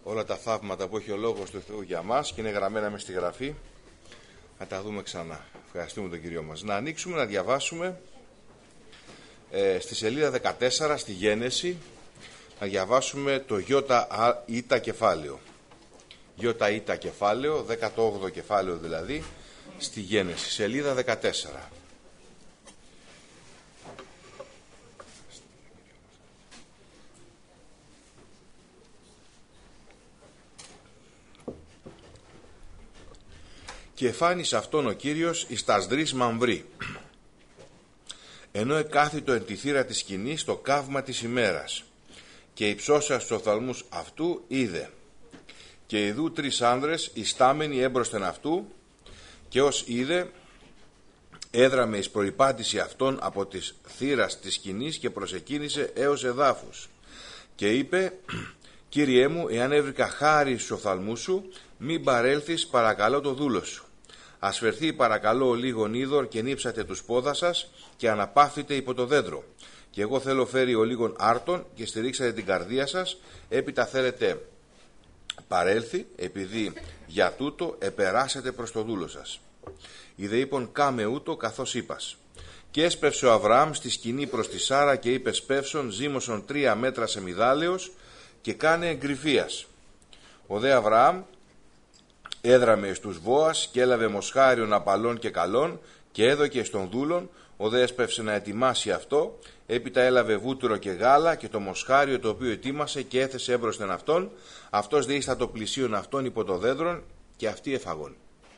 όλα τα θαύματα που έχει ο Λόγος του Θεού για μας και είναι γραμμένα μες στη Γραφή. Να τα δούμε ξανά. Ευχαριστούμε τον Κύριο μας. Να ανοίξουμε, να διαβάσουμε στη σελίδα 14 στη Γένεση, να διαβάσουμε το ΙΤΑ κεφάλαιο. ΙΤΑ κεφάλαιο, 18ο κεφάλαιο δηλαδή, στη Γένεση, σελίδα 14. Και εφάνισε αυτόν ο Κύριος εις τας δρύς μαμβρή, ενώ εκάθητο εν τη θύρα της σκηνής στο καύμα της ημέρας, και υψώσα στους οφθαλμούς αυτού είδε, και ιδού τρεις άνδρες ιστάμενοι έμπροσθεν αυτού, και ως είδε έδραμε εις προϋπάτηση αυτών από της θύρας της σκηνής και προσεκίνησε έως εδάφους, και είπε: Κύριέ μου, εάν έβρικα χάρη στους οφθαλμούς σου, μην παρέλθεις παρακαλώ το δούλο σου. Ας φερθεί παρακαλώ ο λίγον είδωρ και νύψατε τους πόδας σας και αναπαύθητε υπό το δέντρο. Και εγώ θέλω φέρει ο λίγον άρτον και στηρίξατε την καρδία σας, έπειτα θέλετε παρέλθει, επειδή για τούτο επεράσετε προς το δούλο σας. Είδε είπον κάμε ούτω καθώς είπας. Και έσπευσε ο Αβραάμ στη σκηνή προς τη Σάρα και είπε σπεύσον ζύμωσον 3 μέτρα σε μυδάλεως και κάνε εγκριφίας. Ο δε Αβραάμ έδραμε εις τους Βόας και έλαβε μοσχάριον απαλών και καλών και έδωκε στον δούλον, ο δε έσπευσε να ετοιμάσει αυτό, έπειτα έλαβε βούτυρο και γάλα και το μοσχάριο το οποίο ετοίμασε και έθεσε έμπροσθεν αυτόν, αυτός δε ήστα το πλησίον αυτόν υπό το δέντρον και αυτοί εφαγών.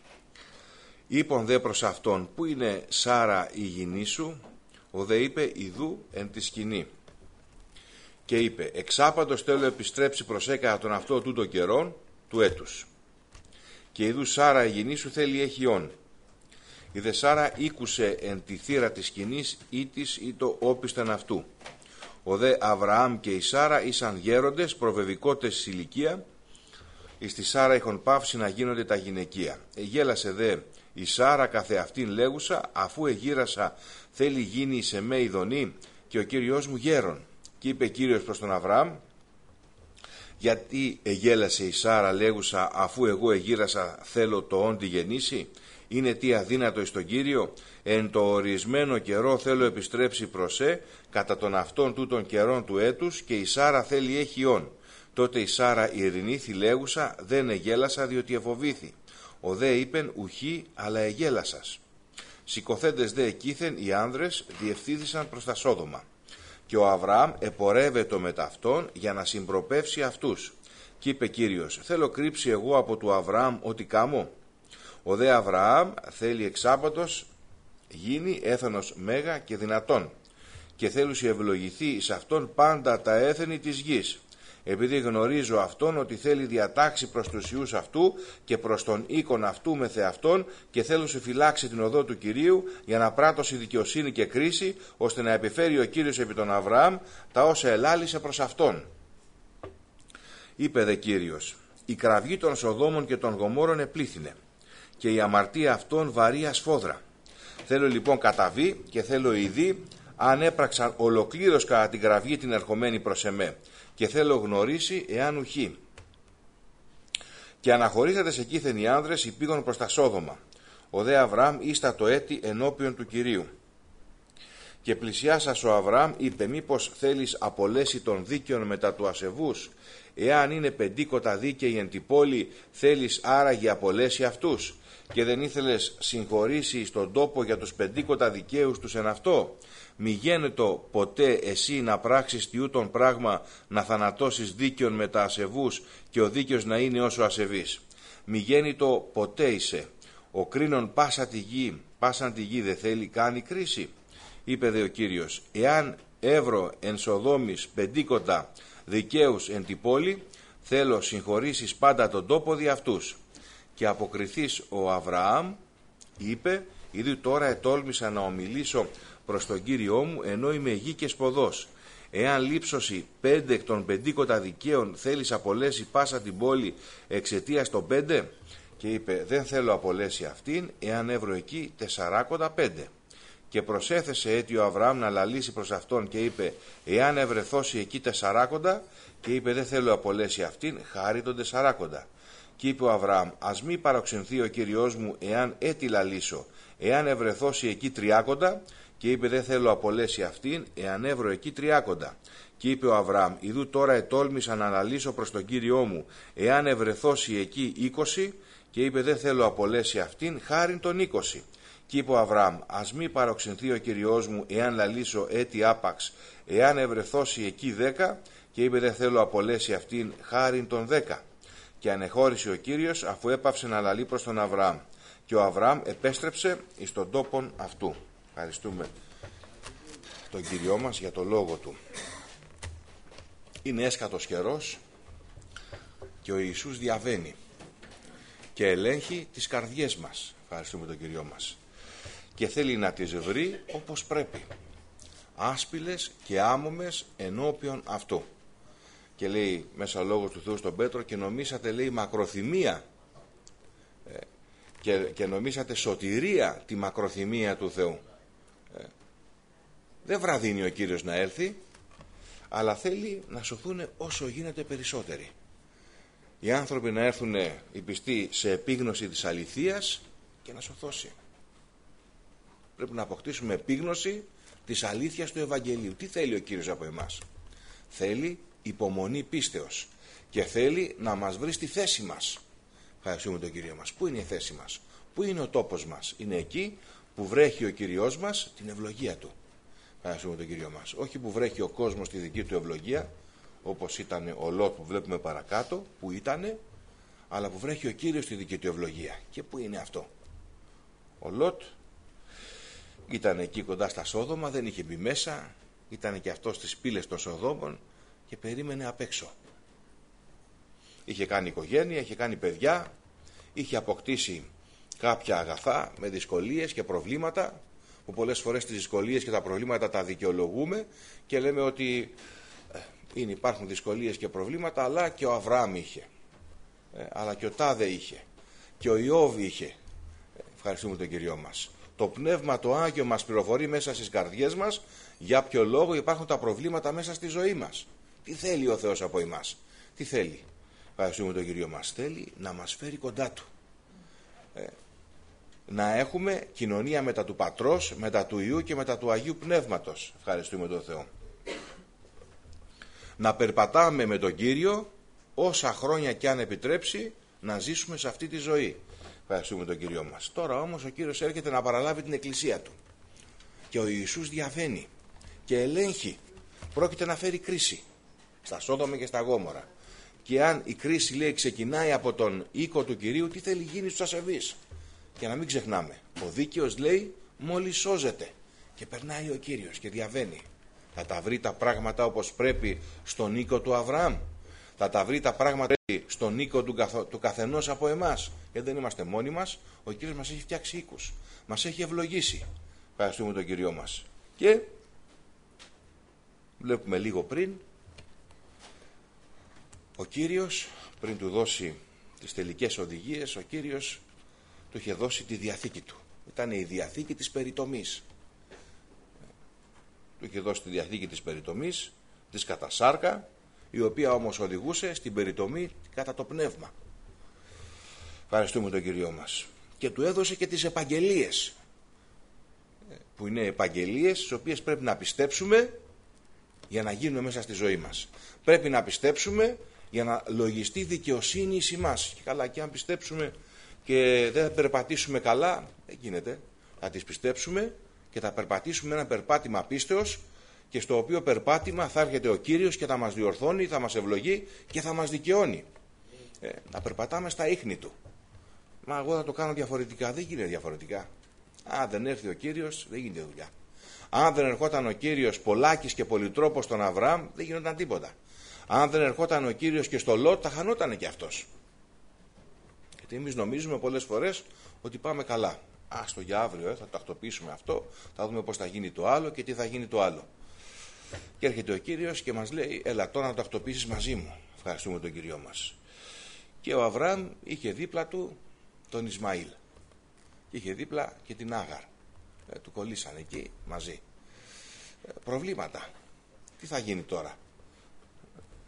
Είπον δε προς αυτόν, πού είναι Σάρα η γυνή σου, ο δε είπε ιδού εν τη σκηνή. Και είπε, εξάπαντος θέλω επιστρέψει προσέκα τον αυτό τούτο καιρόν του έτους. Και ιδού Σάρα η γυνή σου θέλει έχει όν. Η δε Σάρα ήκουσε εν τη θύρα της σκηνής ή της ή το όπισθεν αυτού. Ο δε Αβραάμ και η Σάρα ήσαν γέροντες προβεβικότες εις ηλικία, εις τη Σάρα είχον πάυσει να γίνονται τα γυναικεία. Εγέλασε δε η Σάρα καθεαυτήν λέγουσα, αφού εγύρασα θέλει γίνει σε με ειδονή και ο Κύριος μου γέρον. Και είπε Κύριος προς τον Αβραάμ, γιατί εγέλασε η Σάρα λέγουσα, αφού εγώ εγύρασα θέλω το όντι γεννήσει, είναι τι αδύνατο εις τον Κύριο, εν το ορισμένο καιρό θέλω επιστρέψει προσέ, κατά τον αυτόν τούτων καιρών του έτους, και η Σάρα θέλει έχει όν. Τότε η Σάρα ειρηνήθη λέγουσα, δεν εγέλασα διότι εφοβήθη. Ο δε είπεν ουχή, αλλά εγέλασας. Σηκωθέντες δε εκείθεν οι άνδρες διευθύνθησαν προς τα Σόδομα. Και ο Αβραάμ επορεύετο με ταυτόν για να συμπροπεύσει αυτούς. Κι είπε Κύριος, θέλω κρύψει εγώ από του Αβραάμ ότι κάμω. Ο δε Αβραάμ θέλει εξάπατος γίνει έθνος μέγα και δυνατόν. Και θέλουσι ευλογηθεί εις αυτόν πάντα τα έθνη της γης. Επειδή γνωρίζω αυτόν ότι θέλει διατάξει προς τους ιούς αυτού και προς τον οίκον αυτού με θεαυτόν και θέλω σου φυλάξει την οδό του Κυρίου για να πράττωσει δικαιοσύνη και κρίση, ώστε να επιφέρει ο Κύριος επί τον Αβραάμ τα όσα ελάλησε προς αυτόν. Είπε δε Κύριος, η κραυγή των Σοδόμων και των Γομόρων επλήθυνε και η αμαρτία αυτών βαρύ σφόδρα. Θέλω λοιπόν καταβεί και θέλω ειδεί αν έπραξαν ολοκλήρως κατά την κραυγή την ερχομένη προς εμέ. Και θέλω γνωρίσει εάν ουχή. Και αναχωρήσατε εκείθεν οι άνδρες υπήγον προς τα Σόδομα. Ο δε Αβραάμ ήστα το έτη ενώπιον του Κυρίου. Και πλησιάσας ο Αβραάμ είπε, μήπως θέλεις απολέσει των δίκαιων μετά του ασεβούς? Εάν είναι πεντήκοτα δίκαιοι εν τη πόλη, θέλεις άραγε απολέσει αυτούς? Και δεν ήθελες συγχωρήσει στον τόπο για τους πεντήκοτα δικαίους τους εν αυτό? Μη γένετο ποτέ εσύ να πράξεις τιούτον πράγμα, να θανατώσεις δίκαιον με τα ασεβούς και ο δίκαιος να είναι όσο ασεβής. Μη γένετο ποτέ είσαι. Ο κρίνον πάσαν τη γη δεν θέλει κάνει κρίση. Είπε δε ο Κύριος, εάν εύρω εν Σοδόμης πεντήκοτα δικαίους εν τη πόλη, θέλω συγχωρήσεις πάντα τον τόπο δι' αυτούς. Και αποκριθείς ο Αβραάμ είπε, ήδη τώρα ετόλμησα να ομιλήσω προς τον Κύριό μου ενώ είμαι γη και σποδός. Εάν λείψωση 5 εκ των πεντήκοτα δικαίων θέλεις απολέσει πάσα την πόλη εξαιτίας των 5? Και είπε, δεν θέλω απολέσει αυτήν εάν έβρω εκεί 45. Και προσέθεσε έτσι ο Αβραάμ να λαλήσει προς αυτόν και είπε, εάν ευρεθώσει εκεί 40, Και είπε δεν θέλω απολέσει αυτήν, χάρη τον τεσσαράκοντα. Και είπε ο Αβραάμ, ας μη παροξενθεί ο Κύριός μου εάν έτι λαλήσω, εάν ευρεθώσει εκεί 30. Και είπε δεν θέλω απολέσει αυτήν, εάν έβρω εκεί 30. Και είπε ο Αβραάμ, ιδού τώρα ετόλμησα να αναλύσω προς τον Κύριό μου, εάν ευρεθώσει εκεί 20. Και είπε δεν θέλω απολέσει αυτήν, χάριν τον 20. Και είπε ο Αβραάμ, ας μη παροξενθεί ο Κυριός μου, εάν λαλήσω έτι άπαξ, εάν ευρεθώσει εκεί 10. Και είπε δεν θέλω απολέσει αυτήν, χάριν τον 10. Και ανεχώρησε ο Κύριος, αφού έπαυσε να λαλεί προς τον Αβραάμ. Και ο Αβραάμ επέστρεψε εις τον τόπον αυτού. Ευχαριστούμε τον Κύριό μας για το λόγο του. Είναι έσκατος καιρός και ο Ιησούς διαβαίνει και ελέγχει τις καρδιές μας. Ευχαριστούμε τον Κύριό μας. Και θέλει να τις βρει όπως πρέπει, άσπυλες και άμωμες ενώπιον αυτού. Και λέει μέσα ο λόγος του Θεού στον Πέτρο, και νομίσατε, λέει, μακροθυμία και νομίσατε σωτηρία τη μακροθυμία του Θεού. Δεν βραδύνει ο Κύριος να έρθει, αλλά θέλει να σωθούν όσο γίνεται περισσότεροι. Οι άνθρωποι να έρθουν οι πιστοί σε επίγνωση της αληθείας και να σωθώσει. Πρέπει να αποκτήσουμε επίγνωση της αλήθειας του Ευαγγελίου. Τι θέλει ο Κύριος από εμάς? Θέλει υπομονή πίστεως και θέλει να μας βρει στη θέση μας. Ευχαριστούμε τον Κύριο μας. Πού είναι η θέση μας? Πού είναι ο τόπος μας? Είναι εκεί που βρέχει ο Κύριος μας την ευλογία του. Ευχαριστούμε τον Κύριο μας. Όχι που βρέχει ο κόσμος τη δική του ευλογία, όπως ήταν ο Λότ που βλέπουμε παρακάτω, που ήτανε, αλλά που βρέχει ο Κύριος τη δική του ευλογία. Και πού είναι αυτό? Ο Λότ ήταν εκεί κοντά στα Σόδομα, δεν είχε μπει μέσα, ήταν και αυτός στις πύλες των Σοδόμων και περίμενε απ' έξω. Είχε κάνει οικογένεια, είχε κάνει παιδιά, είχε αποκτήσει κάποια αγαθά με δυσκολίες και προβλήματα, που πολλές φορές τις δυσκολίες και τα προβλήματα τα δικαιολογούμε και λέμε ότι υπάρχουν δυσκολίες και προβλήματα, αλλά και ο Αβραάμ είχε, αλλά και ο Τάδε είχε, και ο Ιώβ είχε. Ευχαριστούμε τον Κυριό μας. Το Πνεύμα το Άγιο μας πληροφορεί μέσα στις καρδιές μας για ποιο λόγο υπάρχουν τα προβλήματα μέσα στη ζωή μας. Τι θέλει ο Θεός από εμάς? Τι θέλει? Ευχαριστούμε τον Κύριο μας. Θέλει να μας φέρει κοντά Του. Να έχουμε κοινωνία μετά του Πατρός, μετά του Υιού και μετά του Αγίου Πνεύματος. Ευχαριστούμε τον Θεό. Να περπατάμε με τον Κύριο όσα χρόνια κι αν επιτρέψει να ζήσουμε σε αυτή τη ζωή. Ευχαριστούμε τον Κύριο μας. Τώρα όμως ο Κύριος έρχεται να παραλάβει την εκκλησία Του. Και ο Ιησούς διαβαίνει και ελέγχει. Πρόκειται να φέρει κρίση στα Σόδομα και στα Γόμορα. Και αν η κρίση, λέει, ξεκινάει από τον οίκο του Κυρίου, τι θέλει γίνει στους ασεβείς? Και να μην ξεχνάμε, ο δίκαιος, λέει, μόλις σώζεται. Και περνάει ο Κύριος και διαβαίνει. Θα τα βρει τα πράγματα όπως πρέπει στον οίκο του Αβραάμ? Θα τα βρει τα πράγματα στον οίκο του καθενός από εμάς? Γιατί δεν είμαστε μόνοι μας. Ο Κύριος μας έχει φτιάξει οίκους, μας έχει ευλογήσει. Ευχαριστούμε τον Κύριο μας. Και βλέπουμε λίγο πριν, ο Κύριος, πριν του δώσει τις τελικές οδηγίες, ο Κύριος του είχε δώσει τη Διαθήκη Του. Ήταν η Διαθήκη της περιτομής. Του είχε δώσει τη Διαθήκη της περιτομής, της κατά σάρκα, η οποία όμως οδηγούσε στην περιτομή κατά το πνεύμα. Ευχαριστούμε τον Κύριο μας. Και του έδωσε και τις επαγγελίες, που είναι επαγγελίες τις οποίες πρέπει να πιστέψουμε για να γίνουμε μέσα στη ζωή μας. Πρέπει να πιστέψουμε για να λογιστεί δικαιοσύνη εις εμάς. Και καλά, και αν πιστέψουμε και δεν περπατήσουμε καλά, δεν γίνεται. Θα τις πιστέψουμε και θα περπατήσουμε ένα περπάτημα πίστεως, και στο οποίο περπάτημα θα έρχεται ο Κύριος και θα μας διορθώνει, θα μας ευλογεί και θα μας δικαιώνει. Να περπατάμε στα ίχνη Του. Μα εγώ θα το κάνω διαφορετικά. Δεν γίνεται διαφορετικά. Αν δεν έρθει ο Κύριος, δεν γίνεται δουλειά. Αν δεν ερχόταν ο Κύριος πολλάκις και πολυτρόπος στον Αβραάμ, δεν γινόταν τίποτα. Αν δεν ερχόταν ο Κύριος και στο Λότ, θα χανότανε και αυτός. Γιατί εμείς νομίζουμε πολλές φορές ότι πάμε καλά. Άστο για αύριο, θα τακτοποιήσουμε αυτό, θα δούμε πώς θα γίνει το άλλο και τι θα γίνει το άλλο. Και έρχεται ο Κύριος και μας λέει, έλα τώρα να τακτοποιήσεις μαζί μου. Ευχαριστούμε τον Κύριο μας. Και ο Αβραάμ είχε δίπλα του τον Ισμαήλ. Είχε δίπλα και την Άγαρ. Του κολλήσαν εκεί μαζί. Προβλήματα. Τι θα γίνει τώρα?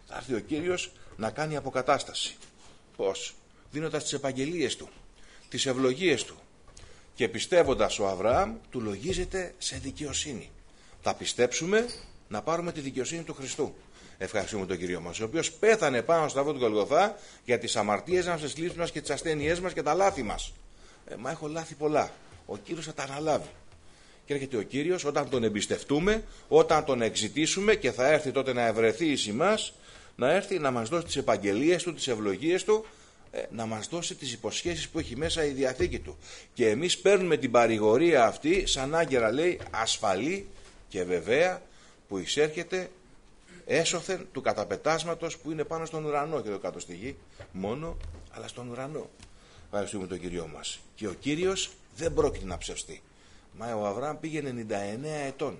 Θα έρθει ο Κύριος να κάνει αποκατάσταση. Πώς? Δίνοντας τις επαγγελίες του, τις ευλογίες του. Και πιστεύοντας ο Αβραάμ του λογίζεται σε δικαιοσύνη. Θα πιστέψουμε να πάρουμε τη δικαιοσύνη του Χριστού. Ευχαριστούμε τον Κύριο μας, ο οποίος πέθανε πάνω στο σταυρό του Γολγοθά για τις αμαρτίες μας, τις θλίψεις μας και τις ασθένειές μας και τα λάθη μας. Μα έχω λάθη πολλά. Ο Κύριος θα τα αναλάβει. Και έρχεται ο Κύριος όταν τον εμπιστευτούμε, όταν τον εξητήσουμε και θα έρθει τότε να ευρεθεί εις εμάς, να έρθει να μας δώσει τις επαγγελίες του, τις ευλογίες του, να μας δώσει τις υποσχέσεις που έχει μέσα η Διαθήκη του. Και εμείς παίρνουμε την παρηγορία αυτή σαν άγγερα, λέει, ασφαλή και βεβαία, που εισέρχεται έσωθεν του καταπετάσματος που είναι πάνω στον ουρανό και το κάτω στη γη μόνο, αλλά στον ουρανό. Ευχαριστούμε τον Κύριό μας. Και ο Κύριος δεν πρόκειται να ψευστεί. Μα ο Αβραάμ πήγε 99 ετών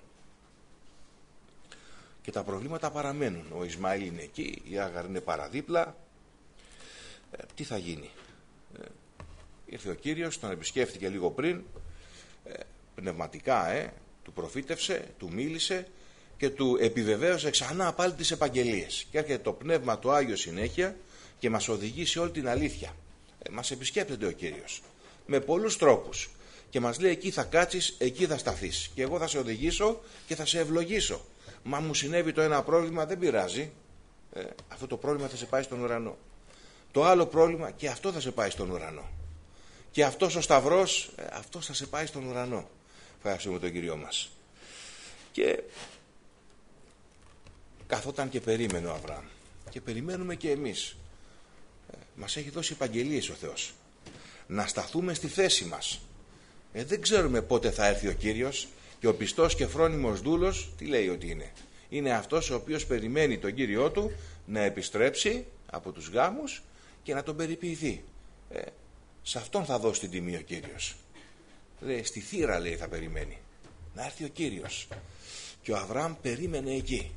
και τα προβλήματα παραμένουν. Ο Ισμαήλ είναι εκεί, η Άγαρ είναι παραδίπλα. Τι θα γίνει? Ήρθε ο Κύριος, τον επισκέφθηκε λίγο πριν, πνευματικά, του προφήτευσε, του μίλησε και του επιβεβαίωσε ξανά πάλι τις επαγγελίες. Και έρχεται το Πνεύμα το Άγιο συνέχεια και μας οδηγεί σε όλη την αλήθεια. Μας επισκέπτεται ο Κύριος με πολλούς τρόπους και μας λέει εκεί θα κάτσεις, εκεί θα σταθείς και εγώ θα σε οδηγήσω και θα σε ευλογήσω. Μα μου συνέβη το ένα πρόβλημα, δεν πειράζει, αυτό το πρόβλημα θα σε πάει στον ουρανό. Το άλλο πρόβλημα και αυτό θα σε πάει στον ουρανό. Και αυτός ο σταυρός, αυτός θα σε πάει στον ουρανό. Ευχαριστούμε τον Κύριο μας. Και καθόταν και περίμενε ο Αβραάμ. Και περιμένουμε και εμείς. Μας έχει δώσει επαγγελίες ο Θεός. Να σταθούμε στη θέση μας. Δεν ξέρουμε πότε θα έρθει ο Κύριος και ο πιστός και φρόνιμος δούλος τι λέει ότι είναι? Είναι αυτός ο οποίος περιμένει τον Κύριό του να επιστρέψει από τους γάμους και να τον περιποιηθεί. Σε αυτόν θα δώσει την τιμή ο Κύριος. Λέει, στη θύρα, λέει, θα περιμένει να έρθει ο Κύριος. Και ο Αβραάμ περίμενε εκεί.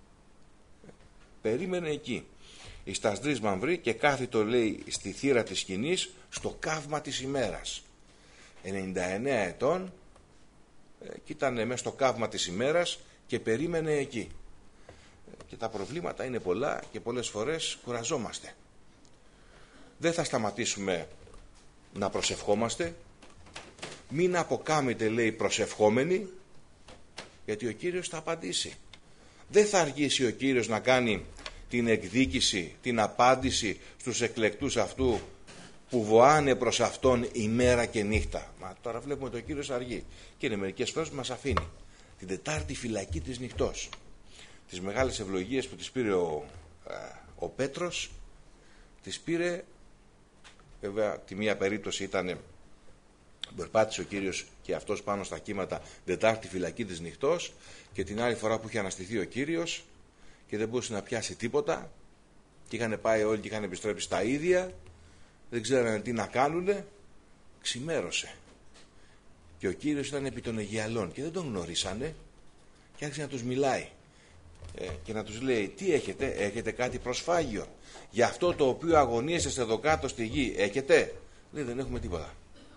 Περίμενε εκεί. Εις τας 3 Μαμβρή και κάθιτο, λέει, στη θύρα της σκηνής στο καύμα της ημέρας. 99 ετών και ήταν μέσα στο καύμα της ημέρας και περίμενε εκεί. Και τα προβλήματα είναι πολλά και πολλές φορές κουραζόμαστε. Δεν θα σταματήσουμε να προσευχόμαστε. Μην αποκάμετε, λέει, προσευχόμενοι, γιατί ο Κύριος θα απαντήσει. Δεν θα αργήσει ο Κύριος να κάνει την εκδίκηση, την απάντηση στους εκλεκτούς αυτού που βοάνε προς Αυτόν ημέρα και νύχτα. Μα τώρα βλέπουμε ότι ο Κύριος αργεί και είναι μερικές φορές που μας αφήνει. Την Τετάρτη φυλακή της νυχτός. Τις μεγάλες ευλογίες που τις πήρε ο Πέτρος, τις πήρε, βέβαια τη μία περίπτωση ήταν περπάτησε ο Κύριος και αυτός πάνω στα κύματα Τετάρτη φυλακή της νυχτός, και την άλλη φορά που είχε αναστηθεί ο Κύριος και δεν μπορούσε να πιάσει τίποτα και είχαν πάει όλοι και είχαν επιστρέψει στα ίδια, δεν ξέρανε τι να κάνουνε, ξημέρωσε και ο Κύριος ήταν επί των Αιγιαλών και δεν τον γνωρίσανε και άρχισε να τους μιλάει και να τους λέει, τι έχετε κάτι προσφάγιο για αυτό το οποίο αγωνίζεστε εδώ κάτω στη γη, έχετε? Λέει, δεν έχουμε τίποτα,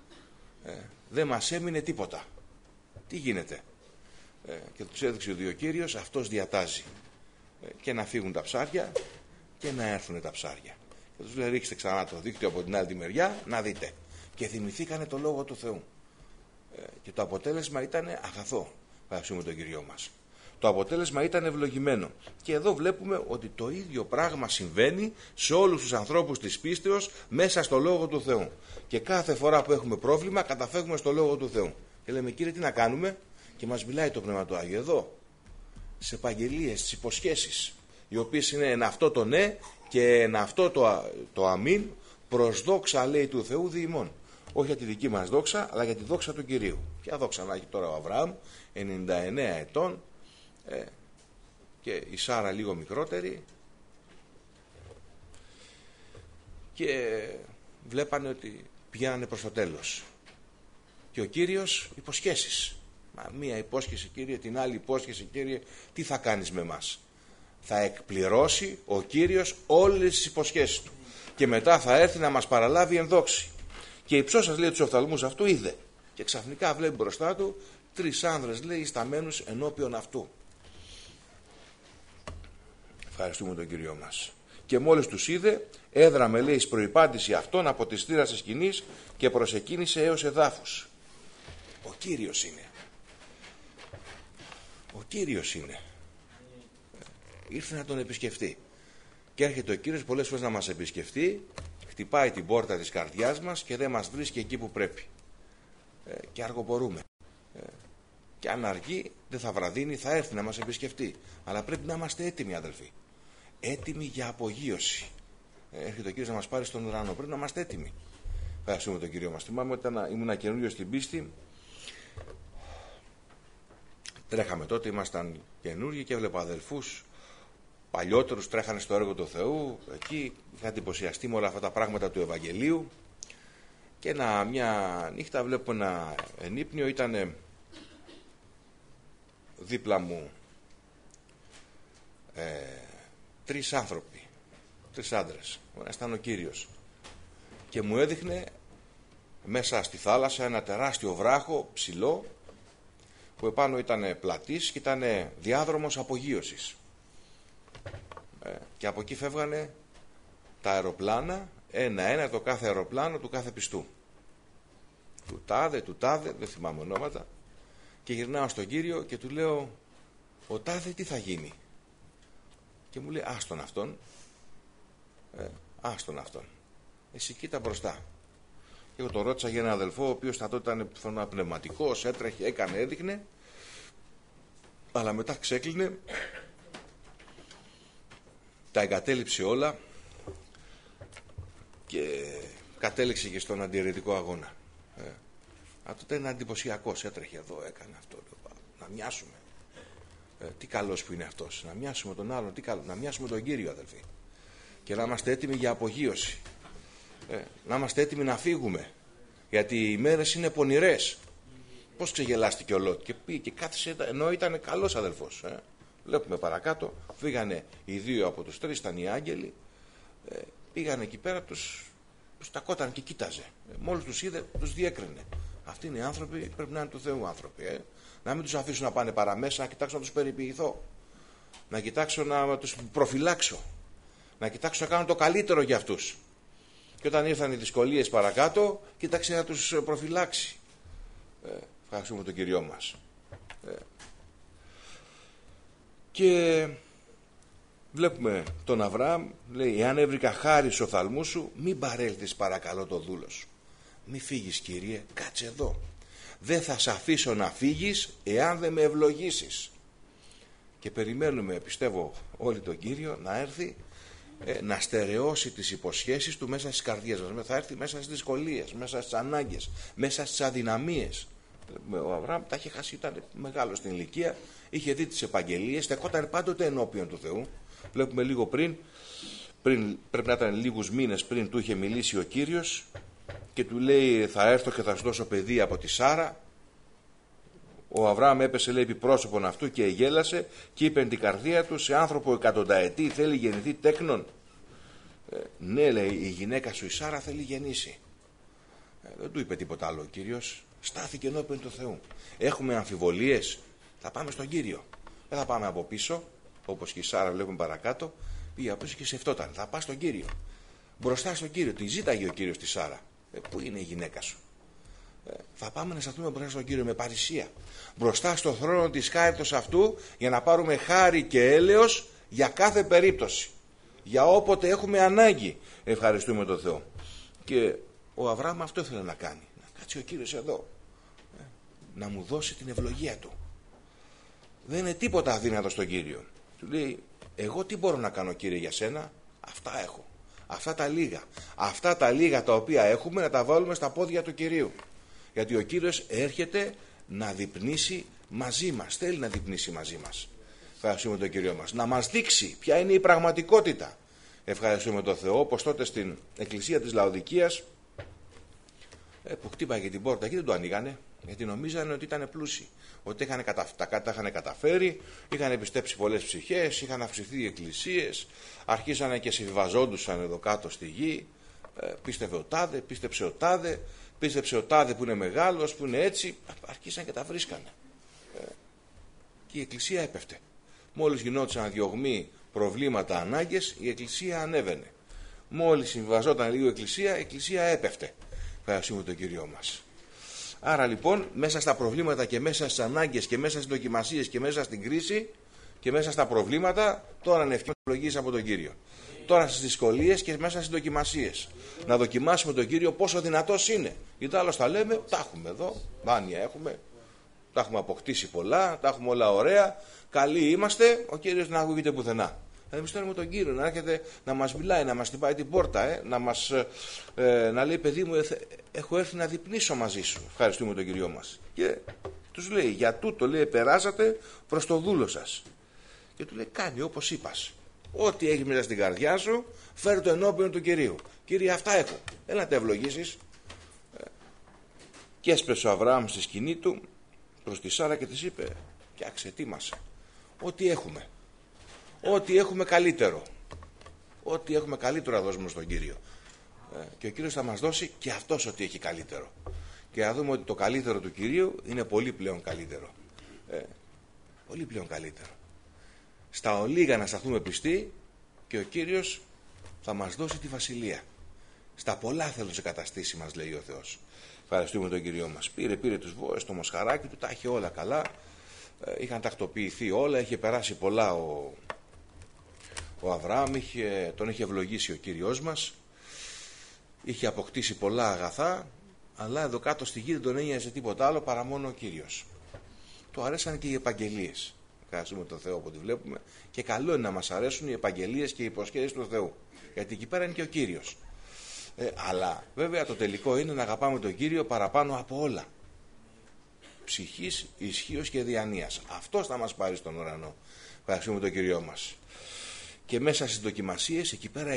δεν μας έμεινε τίποτα, τι γίνεται? Και τους έδειξε ο Κύριος, αυτός διατάζει και να φύγουν τα ψάρια και να έρθουν τα ψάρια. Και τους λέει, ρίξτε ξανά το δίκτυο από την άλλη τη μεριά να δείτε. Και θυμηθήκανε το Λόγο του Θεού. Και το αποτέλεσμα ήταν αγαθό. Ευχαριστούμε τον Κυριό μας. Το αποτέλεσμα ήταν ευλογημένο. Και εδώ βλέπουμε ότι το ίδιο πράγμα συμβαίνει σε όλους τους ανθρώπους της πίστεως μέσα στο Λόγο του Θεού. Και κάθε φορά που έχουμε πρόβλημα καταφεύγουμε στο Λόγο του Θεού. Και λέμε, Κύριε, τι να κάνουμε? Και μας μιλάει το Πνεύμα του Άγιο εδώ. Σε επαγγελίες, στις υποσχέσεις, οι οποίες είναι ένα αυτό το ναι και ένα αυτό το αμήν, προς δόξα, λέει, του Θεού διημών. Όχι για τη δική μας δόξα, αλλά για τη δόξα του Κυρίου. Ποια δόξα να έχει τώρα ο Αβραάμ, 99 ετών, και η Σάρα λίγο μικρότερη, και βλέπανε ότι πηγαίνανε προς το τέλος. Και ο Κύριος υποσχέσεις. Μα μία υπόσχεση, Κύριε, την άλλη υπόσχεση, Κύριε, τι θα κάνεις με μας? Θα εκπληρώσει ο Κύριος όλες τις υποσχέσεις του και μετά θα έρθει να μας παραλάβει εν δόξη. Και υψώσας, λέει, τους οφθαλμούς αυτού είδε, και ξαφνικά βλέπει μπροστά του 3 άνδρες, λέει, σταμένους ενώπιον αυτού. Ευχαριστούμε τον Κύριο μας. Και μόλις τους είδε, έδραμε, λέει, εις προϋπάντηση αυτών από τη στήρα της σκηνής και προσεκίνησε έως εδάφους. Ο Κύριος είναι. Ο Κύριος είναι. Ήρθε να τον επισκεφτεί. Και έρχεται ο Κύριος πολλές φορές να μας επισκεφτεί, χτυπάει την πόρτα της καρδιάς μας και δεν μας βρίσκει εκεί που πρέπει. Και αργοπορούμε. Και αν αργεί, δεν θα βραδύνει, θα έρθει να μας επισκεφτεί. Αλλά πρέπει να είμαστε έτοιμοι, αδελφοί. Έτοιμοι για απογείωση. Έρχεται ο Κύριος να μας πάρει στον ουρανό. Πρέπει να είμαστε έτοιμοι. Ευχαριστούμε τον Κύριο μας. Θυμάμαι όταν ήμουν καινούριο στην πίστη. Τρέχαμε τότε, ήμασταν καινούργοι και έβλεπα αδελφούς παλιότερους, τρέχανε στο έργο του Θεού. Εκεί είχα εντυπωσιαστεί με όλα αυτά τα πράγματα του Ευαγγελίου. Και μια νύχτα βλέπω ένα ενύπνιο, ήταν δίπλα μου 3 άνθρωποι, 3 άντρες. Ήταν ο Κύριος. Και μου έδειχνε μέσα στη θάλασσα ένα τεράστιο βράχο ψηλό, που επάνω ήταν πλατής και ήταν διάδρομος απογείωσης. Και από εκεί φεύγανε τα αεροπλάνα, ένα-ένα, το κάθε αεροπλάνο του κάθε πιστού. Του τάδε, δεν θυμάμαι ονόματα. Και γυρνάω στον Κύριο και του λέω, ο τάδε τι θα γίνει? Και μου λέει, άστον αυτόν. Εσύ κοίτα μπροστά. Και εγώ τον ρώτησα για έναν αδελφό, ο οποίος τότε ήταν πνευματικός, έτρεχε, έκανε, έδειχνε, αλλά μετά ξέκλεινε, τα εγκατέλειψε όλα και κατέληξε και στον αντιαιρετικό αγώνα. Τότε είναι εντυπωσιακός, έτρεχε εδώ, έκανε αυτό. Να μοιάσουμε. Τι καλός που είναι αυτός. Να μοιάσουμε τον άλλον, να μοιάσουμε τον Κύριο, αδελφοί. Και να είμαστε έτοιμοι για απογείωση. Να είμαστε έτοιμοι να φύγουμε. Γιατί οι μέρες είναι πονηρές. Πώς ξεγελάστηκε ο Λότ και πήγε και κάθισε, ενώ ήταν καλός αδελφός. Βλέπουμε παρακάτω, φύγανε οι 2 από τους 3, ήταν οι άγγελοι. Πήγανε εκεί πέρα, τους τακόταν και κοίταζε. Μόλις τους είδε, τους διέκρινε. Αυτοί είναι οι άνθρωποι, πρέπει να είναι του Θεού άνθρωποι. Να μην τους αφήσουν να πάνε παραμέσα, να κοιτάξω να τους περιποιηθώ. Να κοιτάξω να τους προφυλάξω. Να κοιτάξω να κάνω το καλύτερο για αυτούς. Και όταν ήρθαν οι δυσκολίες παρακάτω, κοίταξε να τους προφυλάξει. Ευχαριστούμε τον Κυριό μας. Και βλέπουμε τον Αβραάμ, λέει, εάν έβρικα χάρη στο οφθαλμού σου, μην παρέλθεις παρακαλώ το δούλο σου. Μη φύγεις, Κύριε, κάτσε εδώ. Δεν θα σε αφήσω να φύγεις εάν δεν με ευλογήσεις. Και περιμένουμε, πιστεύω, όλοι τον Κύριο να έρθει να στερεώσει τις υποσχέσεις του μέσα στις καρδιές μας. Θα έρθει μέσα στις δυσκολίες, μέσα στις ανάγκες, μέσα στις αδυναμίες. Ο Αβραάμ τα είχε χάσει, ήταν μεγάλο στην ηλικία, είχε δει τις επαγγελίες, στεκόταν πάντοτε ενώπιον του Θεού. Βλέπουμε λίγο πριν, πρέπει να ήταν λίγους μήνες πριν, του είχε μιλήσει ο Κύριος και του λέει, θα έρθω και θα σου δώσω παιδί από τη Σάρα. Ο Αβραάμ έπεσε, λέει, επί πρόσωπον αυτού και γέλασε και είπε την καρδία του, σε άνθρωπο εκατονταετή θέλει γεννηθεί τέκνον. Ναι, λέει, η γυναίκα σου η Σάρα θέλει γεννήσει. Δεν του είπε τίποτα άλλο ο Κύριος. Στάθηκε ενώπιον του Θεού. Έχουμε αμφιβολίες, θα πάμε στον Κύριο. Δεν θα πάμε από πίσω, όπως και η Σάρα βλέπουμε παρακάτω. Πήγε από πίσω και σεφτόταν. Θα πας στον Κύριο. Μπροστά στον Κύριο. Τη ζήταγε ο Κύριος τη Σάρα. Πού είναι η γυναίκα σου? Θα πάμε να σταθούμε μπροστά στον Κύριο με παρησία. Μπροστά στον θρόνο της χάριτος αυτού, για να πάρουμε χάρη και έλεος για κάθε περίπτωση. Για όποτε έχουμε ανάγκη. Ευχαριστούμε τον Θεό. Και ο Αβραάμ αυτό ήθελε να κάνει. Να κάτσει ο Κύριος εδώ. Να μου δώσει την ευλογία του. Δεν είναι τίποτα αδύνατο στον Κύριο. Του λέει, εγώ τι μπορώ να κάνω, Κύριε, για σένα? Αυτά έχω. Αυτά τα λίγα. Αυτά τα λίγα τα οποία έχουμε να τα βάλουμε στα πόδια του Κυρίου. Γιατί ο Κύριος έρχεται να διπνήσει μαζί μας. Θέλει να διπνήσει μαζί μας. Ευχαριστούμε τον Κύριο μας. Να μας δείξει ποια είναι η πραγματικότητα. Ευχαριστούμε τον Θεό, όπως τότε στην εκκλησία της Λαοδικίας, που χτύπαγε την πόρτα και δεν το ανοίγανε, γιατί νομίζανε ότι ήταν πλούσιοι. Ότι τα είχαν καταφέρει, είχαν πιστέψει πολλές ψυχές, είχαν αυξηθεί οι εκκλησίες, αρχίσανε και συμβιβαζόντουσαν εδώ κάτω στη γη. Πίστευε ο τάδε, πίστεψε ο τάδε, πίστεψε ο τάδε που είναι μεγάλος, που είναι έτσι. Αρχίσαν και τα βρίσκανε. Και η εκκλησία έπεφτε. Μόλις γινόντουσαν διωγμοί προβλήματα, ανάγκες, η Εκκλησία ανέβαινε. Μόλις συμβιβαζόταν λίγο η Εκκλησία έπεφτε. Ευχαριστούμε τον Κύριό μας. Άρα λοιπόν, μέσα στα προβλήματα και μέσα στις ανάγκες και μέσα στις δοκιμασίες και μέσα στην κρίση και μέσα στα προβλήματα, τώρα είναι ευκαιρία να ευλογείς από τον Κύριο. Τώρα στις δυσκολίες και μέσα στις δοκιμασίες. Να δοκιμάσουμε τον Κύριο πόσο δυνατός είναι. Γιατί άλλως τα λέμε, τα έχουμε εδώ, δάνεια έχουμε, τα έχουμε αποκτήσει πολλά, τα έχουμε όλα ωραία, καλοί είμαστε, ο Κύριος δεν ακούγεται πουθενά. Εμείς θέλουμε τον Κύριο να έρχεται να μας μιλάει, να μας χτυπάει την πόρτα, να λέει παιδί μου, έχω έρθει να διπνήσω μαζί σου. Ευχαριστούμε τον Κυριό μας. Και τους λέει, για τούτο λέει περάσατε προς το δούλο σας. Και του λέει, κάνει όπως είπας. Ό,τι έχει μέσα στην καρδιά σου, φέρε το ενώπιον του Κυρίου. Κύριε, αυτά έχω. Έλα να τα ευλογήσεις. Και έσπεσε ο Αβραάμ στη σκηνή του προς τη Σάρα και της είπε, φτιάξε, ετοίμασε. Ό,τι έχουμε. Ό,τι έχουμε καλύτερο. Ό,τι έχουμε καλύτερο να δώσουμε στον Κύριο. Και ο Κύριος θα μας δώσει και αυτός ό,τι έχει καλύτερο. Και να δούμε ότι το καλύτερο του Κυρίου είναι πολύ πλέον καλύτερο. Πολύ πλέον καλύτερο. Στα ολίγα να σταθούμε πιστοί και ο Κύριος θα μας δώσει τη βασιλεία. Στα πολλά θέλω σε καταστήσει μας, λέει ο Θεός. Ευχαριστούμε τον Κυριό μας. Πήρε τους βόες, το μοσχαράκι του, τα είχε όλα καλά. Είχαν τακτοποιηθεί όλα, είχε περάσει πολλά ο Αβραάμ, τον είχε ευλογήσει ο Κύριος μας. Είχε αποκτήσει πολλά αγαθά, αλλά εδώ κάτω στη γη δεν τον ένοιαζε τίποτα άλλο παρά μόνο ο Κύριος. Του αρέσαν και οι επαγγελίες. Ευχαριστούμε τον Θεό που τη βλέπουμε. Και καλό είναι να μας αρέσουν οι επαγγελίες και οι υποσχέσεις του Θεού. Γιατί εκεί πέρα είναι και ο Κύριος. Αλλά βέβαια το τελικό είναι να αγαπάμε τον Κύριο παραπάνω από όλα. Ψυχής, ισχύος και διανοίας. Αυτός θα μας πάρει στον ουρανό. Ευχαριστούμε τον Κύριό μας. Και μέσα στις δοκιμασίες εκεί πέρα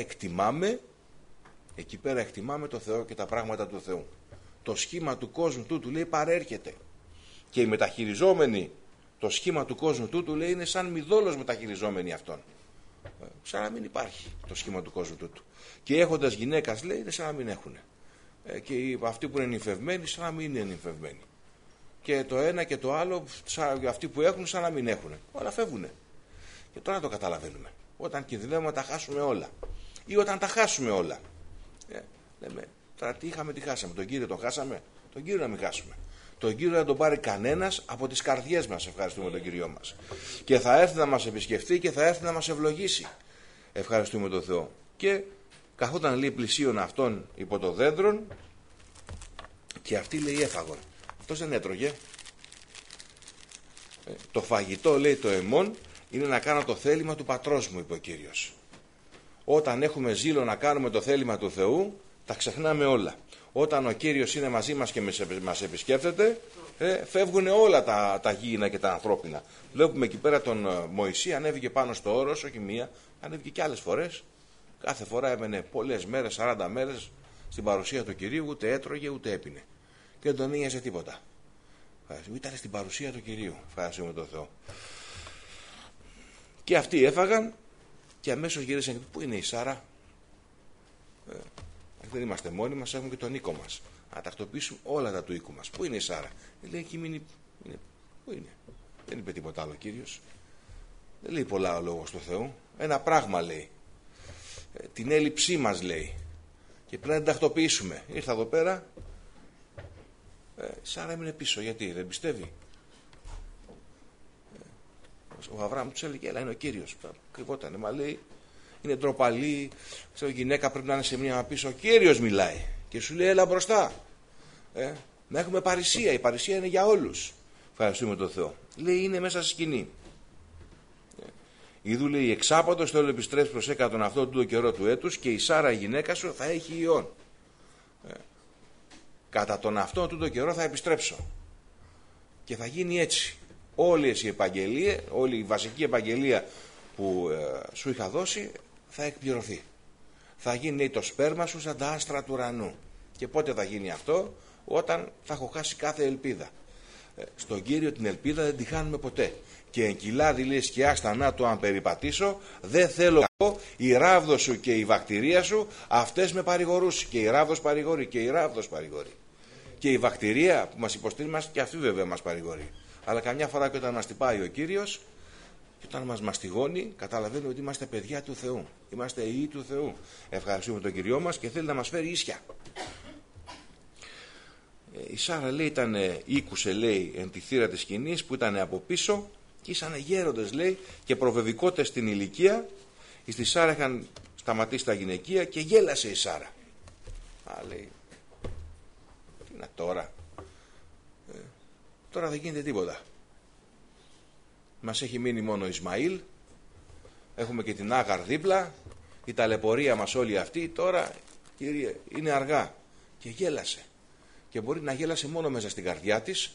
εκτιμάμε το Θεό και τα πράγματα του Θεού. Το σχήμα του κόσμου του λέει παρέρχεται. Και οι μεταχειριζόμενοι το σχήμα του κόσμου του λέει είναι σαν μηδόλος μεταχειριζόμενοι αυτόν. Σαν να μην υπάρχει το σχήμα του κόσμου του. Και έχοντας γυναίκας λέει είναι σαν να μην έχουν. Και αυτοί που είναι νυμφευμένοι σαν να μην είναι νυμφευμένοι. Και το ένα και το άλλο αυτοί που έχουν σαν να μην έχουν. Όλα φεύγουν. Και τώρα το καταλαβαίνουμε. Όταν κινδυνεύουμε να τα χάσουμε όλα. Ή όταν τα χάσουμε όλα. Λέμε τώρα τι είχαμε, τι χάσαμε. Τον Κύριο τον χάσαμε. Τον Κύριο να μην χάσουμε. Τον Κύριο δεν τον πάρει κανένας από τις καρδιές μας. Ευχαριστούμε τον Κυριό μας. Και θα έρθει να μας επισκεφτεί και θα έρθει να μας ευλογήσει. Ευχαριστούμε τον Θεό. Και καθόταν λέει πλησίον αυτόν υπό το δέντρον και αυτή λέει έφαγον. Αυτός δεν έτρωγε. Το φαγητό λέει το εμών είναι να κάνω το θέλημα του πατρός μου, είπε ο Κύριος. Όταν έχουμε ζήλο να κάνουμε το θέλημα του Θεού, τα ξεχνάμε όλα. Όταν ο Κύριος είναι μαζί μας και μας επισκέπτεται, φεύγουν όλα τα γήινα και τα ανθρώπινα. Βλέπουμε εκεί πέρα τον Μωυσή, ανέβηκε πάνω στο όρος, όχι μία, ανέβηκε και άλλες φορές. Κάθε φορά έμενε πολλές μέρες, 40 μέρες στην παρουσία του Κυρίου, ούτε έτρωγε ούτε έπινε. Και δεν τον νοιάζε τίποτα. Ήταν στην παρουσία του Κυρίου. Ευχαριστούμε τον Θεό. Και αυτοί έφαγαν και αμέσως γύρισαν. Πού είναι η Σάρα? Δεν είμαστε μόνοι μας, έχουμε και τον οίκο μας. Να τακτοποιήσουμε όλα τα του οίκου μας. Πού είναι η Σάρα? Λέει εκεί πού είναι? Δεν είπε τίποτα άλλο ο Κύριος. Δεν λέει πολλά ο λόγος του Θεού. Ένα πράγμα λέει. Την έλλειψή μας λέει. Και πρέπει να την τακτοποιήσουμε. Ήρθα εδώ πέρα. Η Σάρα έμεινε πίσω. Γιατί δεν πιστεύει? Ο Αβραάμ του έλεγε, έλα είναι ο Κύριος. Κρυβότανε, μα λέει, είναι ντροπαλή. Η γυναίκα πρέπει να είναι σε μία πίσω. Ο Κύριος μιλάει και σου λέει, έλα μπροστά. Να έχουμε παρησία. Η παρησία είναι για όλους. Ευχαριστούμε τον Θεό. Λέει, είναι μέσα στη σκηνή. Ιδού λέει, εξάπατος θέλω επιστρέψει προς έκατον αυτό το καιρό του έτους και η Σάρα η γυναίκα σου θα έχει ιόν. Κατά τον αυτό τούτο καιρό θα επιστρέψω. Και θα γίνει έτσι. Όλες οι επαγγελίες, όλη η βασική επαγγελία που σου είχα δώσει θα εκπληρωθεί. Θα γίνει το σπέρμα σου σαν τα άστρα του ουρανού. Και πότε θα γίνει αυτό? Όταν θα έχω χάσει κάθε ελπίδα. Στον Κύριο την ελπίδα δεν τη χάνουμε ποτέ. Και εν κοιλάδι λέει σκιά στανά του αν περιπατήσω, δεν θέλω η ράβδος σου και η βακτηρία σου αυτές με παρηγορούς. Και η ράβδος παρηγορεί και η ράβδος παρηγορεί. Και η βακτηρία που μας υποστηρίζει και αυτή βέβαια μας παρηγορεί. Αλλά καμιά φορά και όταν μας τυπάει ο Κύριος, Και όταν μας μαστιγώνει, καταλαβαίνουμε ότι είμαστε παιδιά του Θεού. Είμαστε ιοί του Θεού. Ευχαριστούμε τον Κυριό μας και θέλει να μας φέρει ίσια. Η Σάρα λέει ήκουσε λέει εν τη θύρα της σκηνής που ήταν από πίσω και ήσανε γέροντες λέει και προβεβικότες στην ηλικία. Στη Σάρα είχαν σταματήσει τα γυναικεία και γέλασε η Σάρα. Λέει, τι είναι τώρα. Τώρα δεν γίνεται τίποτα. Μας έχει μείνει μόνο ο Ισμαήλ. Έχουμε και την Άγαρ δίπλα. Η ταλαιπωρία μας όλη αυτή. Τώρα, Κύριε, είναι αργά. Και γέλασε. Και μπορεί να γέλασε μόνο μέσα στην καρδιά της.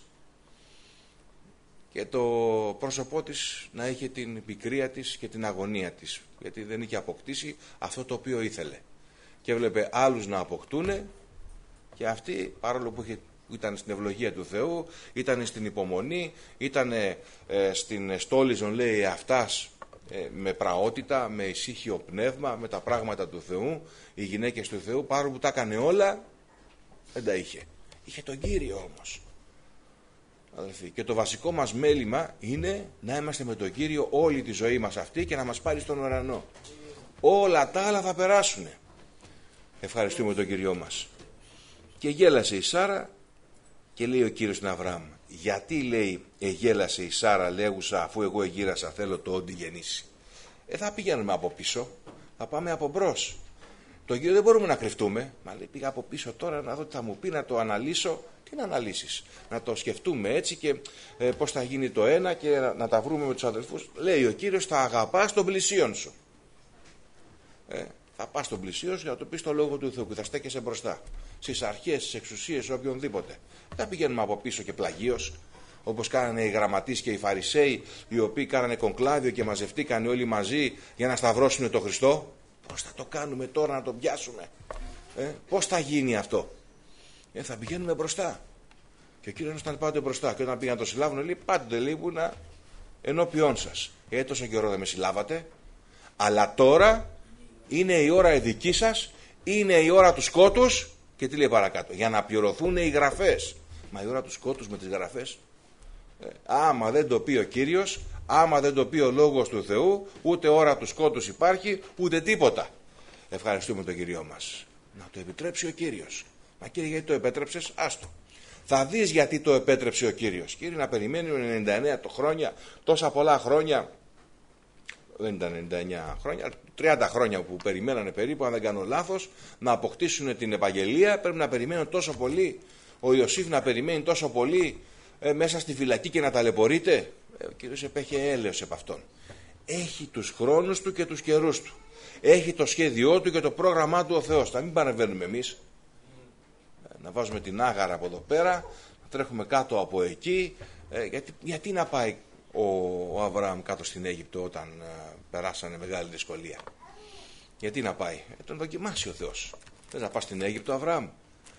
Και το πρόσωπό της να είχε την πικρία της και την αγωνία της. Γιατί δεν είχε αποκτήσει αυτό το οποίο ήθελε. Και έβλεπε άλλους να αποκτούνε. Και αυτή, παρόλο που ήταν στην ευλογία του Θεού, ήταν στην υπομονή, ήταν στην στόλιζον λέει αυτάς με πραότητα, με ησύχιο πνεύμα, με τα πράγματα του Θεού, οι γυναίκες του Θεού, παρόλο που τα έκανε όλα, δεν τα είχε. Είχε τον Κύριο όμως. Αδελφοί, και το βασικό μας μέλημα είναι να είμαστε με τον Κύριο όλη τη ζωή μας αυτή και να μας πάρει στον ουρανό. Όλα τα άλλα θα περάσουν. Ευχαριστούμε τον Κυριό μας. Και γέλασε η Σάρα και λέει ο Κύριος στην Αβραάμ, γιατί λέει γέλασε η Σάρα λέγουσα αφού εγώ εγύρασα θέλω το όντι γεννήσει. Θα πηγαίνουμε από πίσω, θα πάμε από μπρος. Το Κύριο δεν μπορούμε να κρυφτούμε. Μα λέει πήγα από πίσω τώρα να δω τι θα μου πει, να το αναλύσω. Τι να αναλύσεις, να το σκεφτούμε έτσι και πώς θα γίνει το ένα και να τα βρούμε με τους αδελφούς. Λέει ο Κύριος θα αγαπάς τον πλησίον σου. Θα πας στον πλησίον σου για να το πεις το λόγο του Θεού και θα στέκεσαι μπροστά. Στις αρχές, στις εξουσίες, οποιονδήποτε. Δεν πηγαίνουμε από πίσω και πλαγίως, όπως κάνανε οι γραμματείς και οι Φαρισαίοι, οι οποίοι κάνανε κονκλάβιο και μαζευτήκαν όλοι μαζί για να σταυρώσουν τον Χριστό. Πώς θα το κάνουμε τώρα να τον πιάσουμε, πώς θα γίνει αυτό. Θα πηγαίνουμε μπροστά. Και ο Κύριος ήταν πάντοτε μπροστά. Και όταν πήγαν να το συλλάβουν, λέει πάντοτε λέει ήμουν ενώπιόν σας. Τόσο καιρό δεν με συλλάβατε, αλλά τώρα είναι η ώρα η δική σας, είναι η ώρα του σκότους. Και τι λέει παρακάτω, για να πληρωθούν οι γραφές. Μα η ώρα του σκότους με τις γραφές, άμα δεν το πει ο Κύριος, άμα δεν το πει ο Λόγος του Θεού, ούτε ώρα του σκότους υπάρχει, ούτε τίποτα. Ευχαριστούμε τον Κυριό μας. Να το επιτρέψει ο Κύριος. Μα Κύριε, γιατί το επέτρεψες, άστο. Θα δεις γιατί το επέτρεψε ο Κύριος. Κύριε, να περιμένουμε 99 το χρόνια, τόσα πολλά χρόνια. Δεν ήταν 99 χρόνια, 30 χρόνια που περιμένανε περίπου, αν δεν κάνω λάθος, να αποκτήσουν την επαγγελία. Πρέπει να περιμένουν τόσο πολύ. Ο Ιωσήφ να περιμένει τόσο πολύ μέσα στη φυλακή και να ταλαιπωρείται. Ο Κύριος επέχει έλεος επ' αυτόν. Έχει τους χρόνους του και τους καιρούς του. Έχει το σχέδιό του και το πρόγραμμά του ο Θεός. Θα μην παρεμβαίνουμε εμείς. Να βάζουμε την Άγαρα από εδώ πέρα, να τρέχουμε κάτω από εκεί. Γιατί να πάει ο Αβραάμ κάτω στην Αίγυπτο όταν περάσανε μεγάλη δυσκολία. Γιατί να πάει, τον δοκιμάσει ο Θεός. Θες να πας στην Αίγυπτο, Αβραάμ?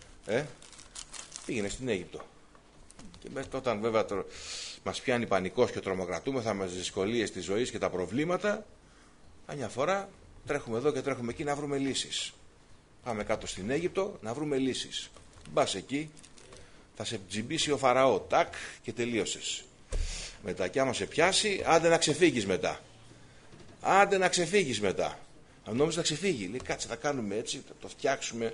Πήγαινε στην Αίγυπτο. Και όταν βέβαια μας πιάνει πανικός και τρομοκρατούμεθα με τις δυσκολίες της ζωής και τα προβλήματα, μια φορά τρέχουμε εδώ και τρέχουμε εκεί να βρούμε λύσεις. Πάμε κάτω στην Αίγυπτο να βρούμε λύσεις. Μπας εκεί, θα σε τζιμπήσει ο Φαραώ, τάκ, και τελείωσες. Μετά κι άμα σε πιάσει, άντε να ξεφύγεις μετά. Άντε να ξεφύγεις μετά. Αν νόμιζε να ξεφύγει, λέει κάτσε θα κάνουμε έτσι, θα το φτιάξουμε.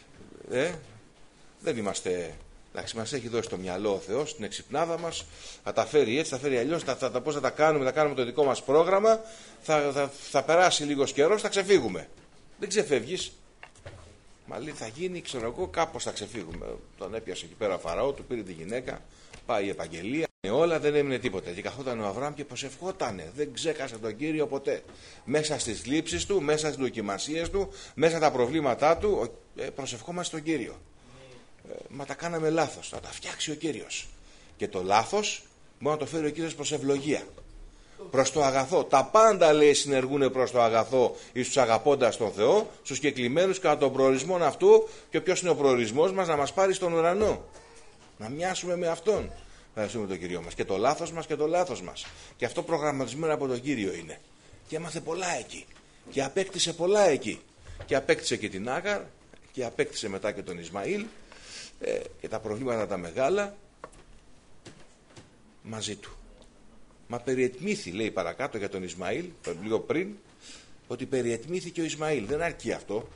Δεν είμαστε. Εντάξει, μας έχει δώσει το μυαλό ο Θεός, την εξυπνάδα μας, θα τα φέρει έτσι, θα φέρει αλλιώς, πώς θα τα κάνουμε, θα κάνουμε το δικό μας πρόγραμμα, θα περάσει λίγος καιρός, θα ξεφύγουμε. Δεν ξεφεύγεις. Μα λέει θα γίνει, ξέρω εγώ, κάπως θα ξεφύγουμε. Τον έπιασε εκεί πέρα ο Φαραώ, του πήρε τη γυναίκα, πάει η επαγγελία. Όλα δεν έμεινε τίποτα. Και καθόταν ο Αβραάμ και προσευχότανε. Δεν ξέχασε τον Κύριο ποτέ. Μέσα στις λήψεις του, μέσα στις δοκιμασίες του, μέσα στα προβλήματά του, προσευχόμαστε τον Κύριο. Μα τα κάναμε λάθος. Να τα φτιάξει ο Κύριος. Και το λάθος μπορεί να το φέρει ο Κύριος προς ευλογία. Προς το αγαθό. Τα πάντα λέει συνεργούν προς το αγαθό εις τους αγαπώντας τον Θεό, στους κεκλημένους κατά τον προορισμό αυτού. Και ποιος είναι ο προορισμός μας? Να μας πάρει στον ουρανό. Να μοιάσουμε με Αυτόν. Ευχαριστούμε τον Κύριο μας. Και το λάθος μας και το λάθος μας. Και αυτό προγραμματισμένο από τον Κύριο είναι. Και έμαθε πολλά εκεί. Και απέκτησε πολλά εκεί. Και απέκτησε και την Άγαρ. Και απέκτησε μετά και τον Ισμαήλ. Και τα προβλήματα τα μεγάλα μαζί του. Μα περιετμήθη, λέει παρακάτω για τον Ισμαήλ, λίγο πριν, ότι περιετμήθηκε ο Ισμαήλ. Δεν αρκεί αυτό.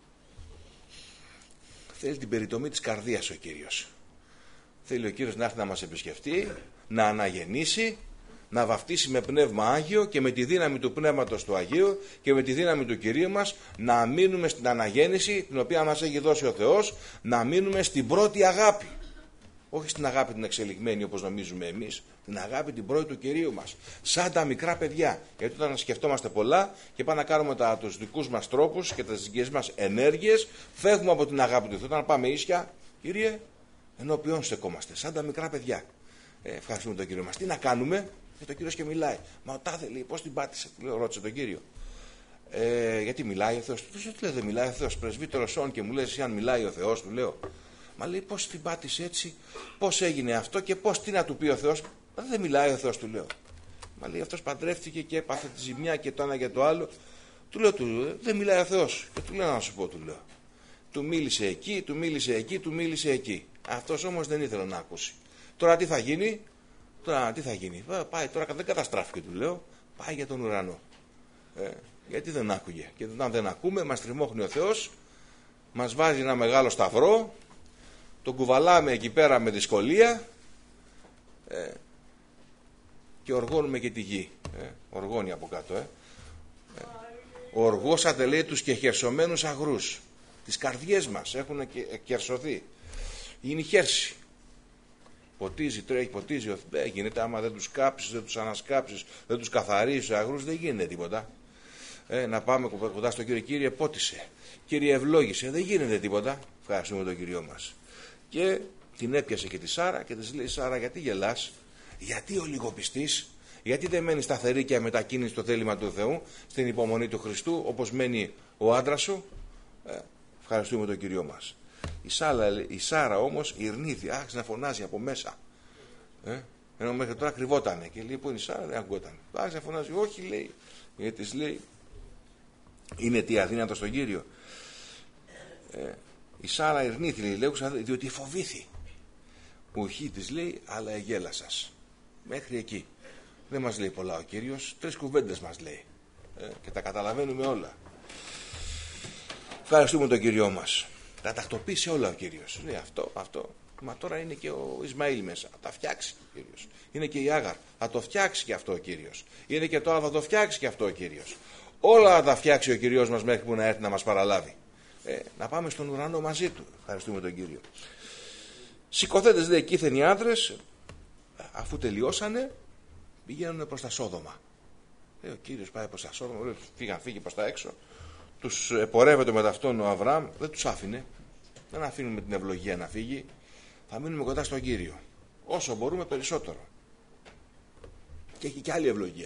Θέλει την περιτομή της καρδίας ο Κύριος. Θέλει ο Κύριος να έρθει να μας επισκεφτεί, να αναγεννήσει, να βαφτίσει με πνεύμα Άγιο και με τη δύναμη του Πνεύματος του Αγίου και με τη δύναμη του Κυρίου μας να μείνουμε στην αναγέννηση την οποία μας έχει δώσει ο Θεός, να μείνουμε στην πρώτη αγάπη. Όχι στην αγάπη την εξελιγμένη όπως νομίζουμε εμείς, την αγάπη την πρώτη του Κυρίου μας. Σαν τα μικρά παιδιά. Γιατί όταν σκεφτόμαστε πολλά και πάμε να κάνουμε τους δικούς μας τρόπους και τις δικές μας ενέργειες, φεύγουμε από την αγάπη του Θεού. Όταν πάμε ίσια, Κύριε, ενώπιον στεκόμαστε. Σαν τα μικρά παιδιά. Ευχαριστούμε τον Κύριο μας. Τι να κάνουμε? Και το Κύριος και μιλάει. Μα ο τάδε λέει, πώς την πάτησε? Ρώτησε τον Κύριο. Γιατί μιλάει ο Θεός? Του λέει, δεν μιλάει ο Θεός. Πρεσβύτερος όν και μου λες εσύ αν μιλάει ο Θεός, του λέω. Μα λέει, πώς την πάτησε έτσι, πώς έγινε αυτό και πώς, τι να του πει ο Θεός? Δεν μιλάει ο Θεός, του λέω. Μα λέει, αυτός παντρεύτηκε και έπαθε τη ζημιά και το ένα και το άλλο. Του λέω, δεν μιλάει ο Θεός. Και του λέω να σου πω, του λέω. Του μίλησε εκεί, του μίλησε εκεί, του μίλησε εκεί. Αυτός όμως δεν ήθελε να ακούσει. Τώρα τι θα γίνει? Πάει τώρα, δεν καταστράφηκε, του λέω. Πάει για τον ουρανό. Γιατί δεν άκουγε? Και όταν δεν ακούμε, μας τριμώχνει ο Θεός, μας βάζει ένα μεγάλο σταυρό, τον κουβαλάμε εκεί πέρα με δυσκολία και οργώνουμε και τη γη. Οργώνει από κάτω. Οργώσατε, λέει, τους και χερσωμένους αγρούς. Τις καρδιές μας έχουν κερσωθεί. Είναι η χέρση. Ποτίζει, τρέχει, ποτίζει. Δεν γίνεται άμα δεν τους κάψεις, δεν τους ανασκάψεις, δεν τους καθαρίσεις τους αγρούς, δεν γίνεται τίποτα. Να πάμε κοντά στο Κύριο. Κύριε, πότισε. Κύριε, ευλόγησε. Δεν γίνεται τίποτα. Ευχαριστούμε τον Κύριο μας. Και την έπιασε και τη Σάρα και της λέει, Σάρα, γιατί γελάς? Γιατί ο λιγοπιστής? Γιατί δεν μένει σταθερή και αμετακίνητη στο θέλημα του Θεού, στην υπομονή του Χριστού, όπως μένει ο άντρας σου? Ευχαριστούμε τον Κύριο μας. Η Σάρα όμως ειρνήθη, άρχισε να φωνάζει από μέσα. Ενώ μέχρι τώρα κρυβότανε και λέει, πού είναι η Σάρα? Δεν ακούγονταν. Άρχισε να φωνάζει, όχι, λέει, γιατί της λέει, είναι τι αδύνατο στον Κύριο? Η Σάρα ειρνήθη, λέγουσα, διότι φοβήθη. Ουχή της λέει, αλλά εγέλασας. Μέχρι εκεί. Δεν μας λέει πολλά ο Κύριος, 3 κουβέντες μας λέει. Και τα καταλαβαίνουμε όλα. Ευχαριστούμε τον Κύριο μας. Τα τακτοποίησε όλα ο Κύριος. Λέει αυτό. Μα τώρα είναι και ο Ισμαήλ μέσα. Θα τα φτιάξει ο Κύριος. Είναι και η Άγαρ. Θα το φτιάξει και αυτό ο Κύριος. Είναι και το άλλο, θα το φτιάξει και αυτό ο Κύριος. Όλα θα τα φτιάξει ο Κύριος μας μέχρι που να έρθει να μας παραλάβει. Να πάμε στον ουρανό μαζί του. Ευχαριστούμε τον Κύριο. Σηκωθέντες, λέει, κοίθεν οι άντρες, αφού τελειώσανε, πηγαίνουν προς τα Σόδομα. Ο Κύριος πάει προς τα Σόδομα, φύγει προς τα έξω. Τους πορεύεται με αυτόν ο Αβραάμ, δεν τους άφηνε. Δεν αφήνουμε την ευλογία να φύγει. Θα μείνουμε κοντά στον Κύριο. Όσο μπορούμε περισσότερο. Και έχει και άλλη ευλογία.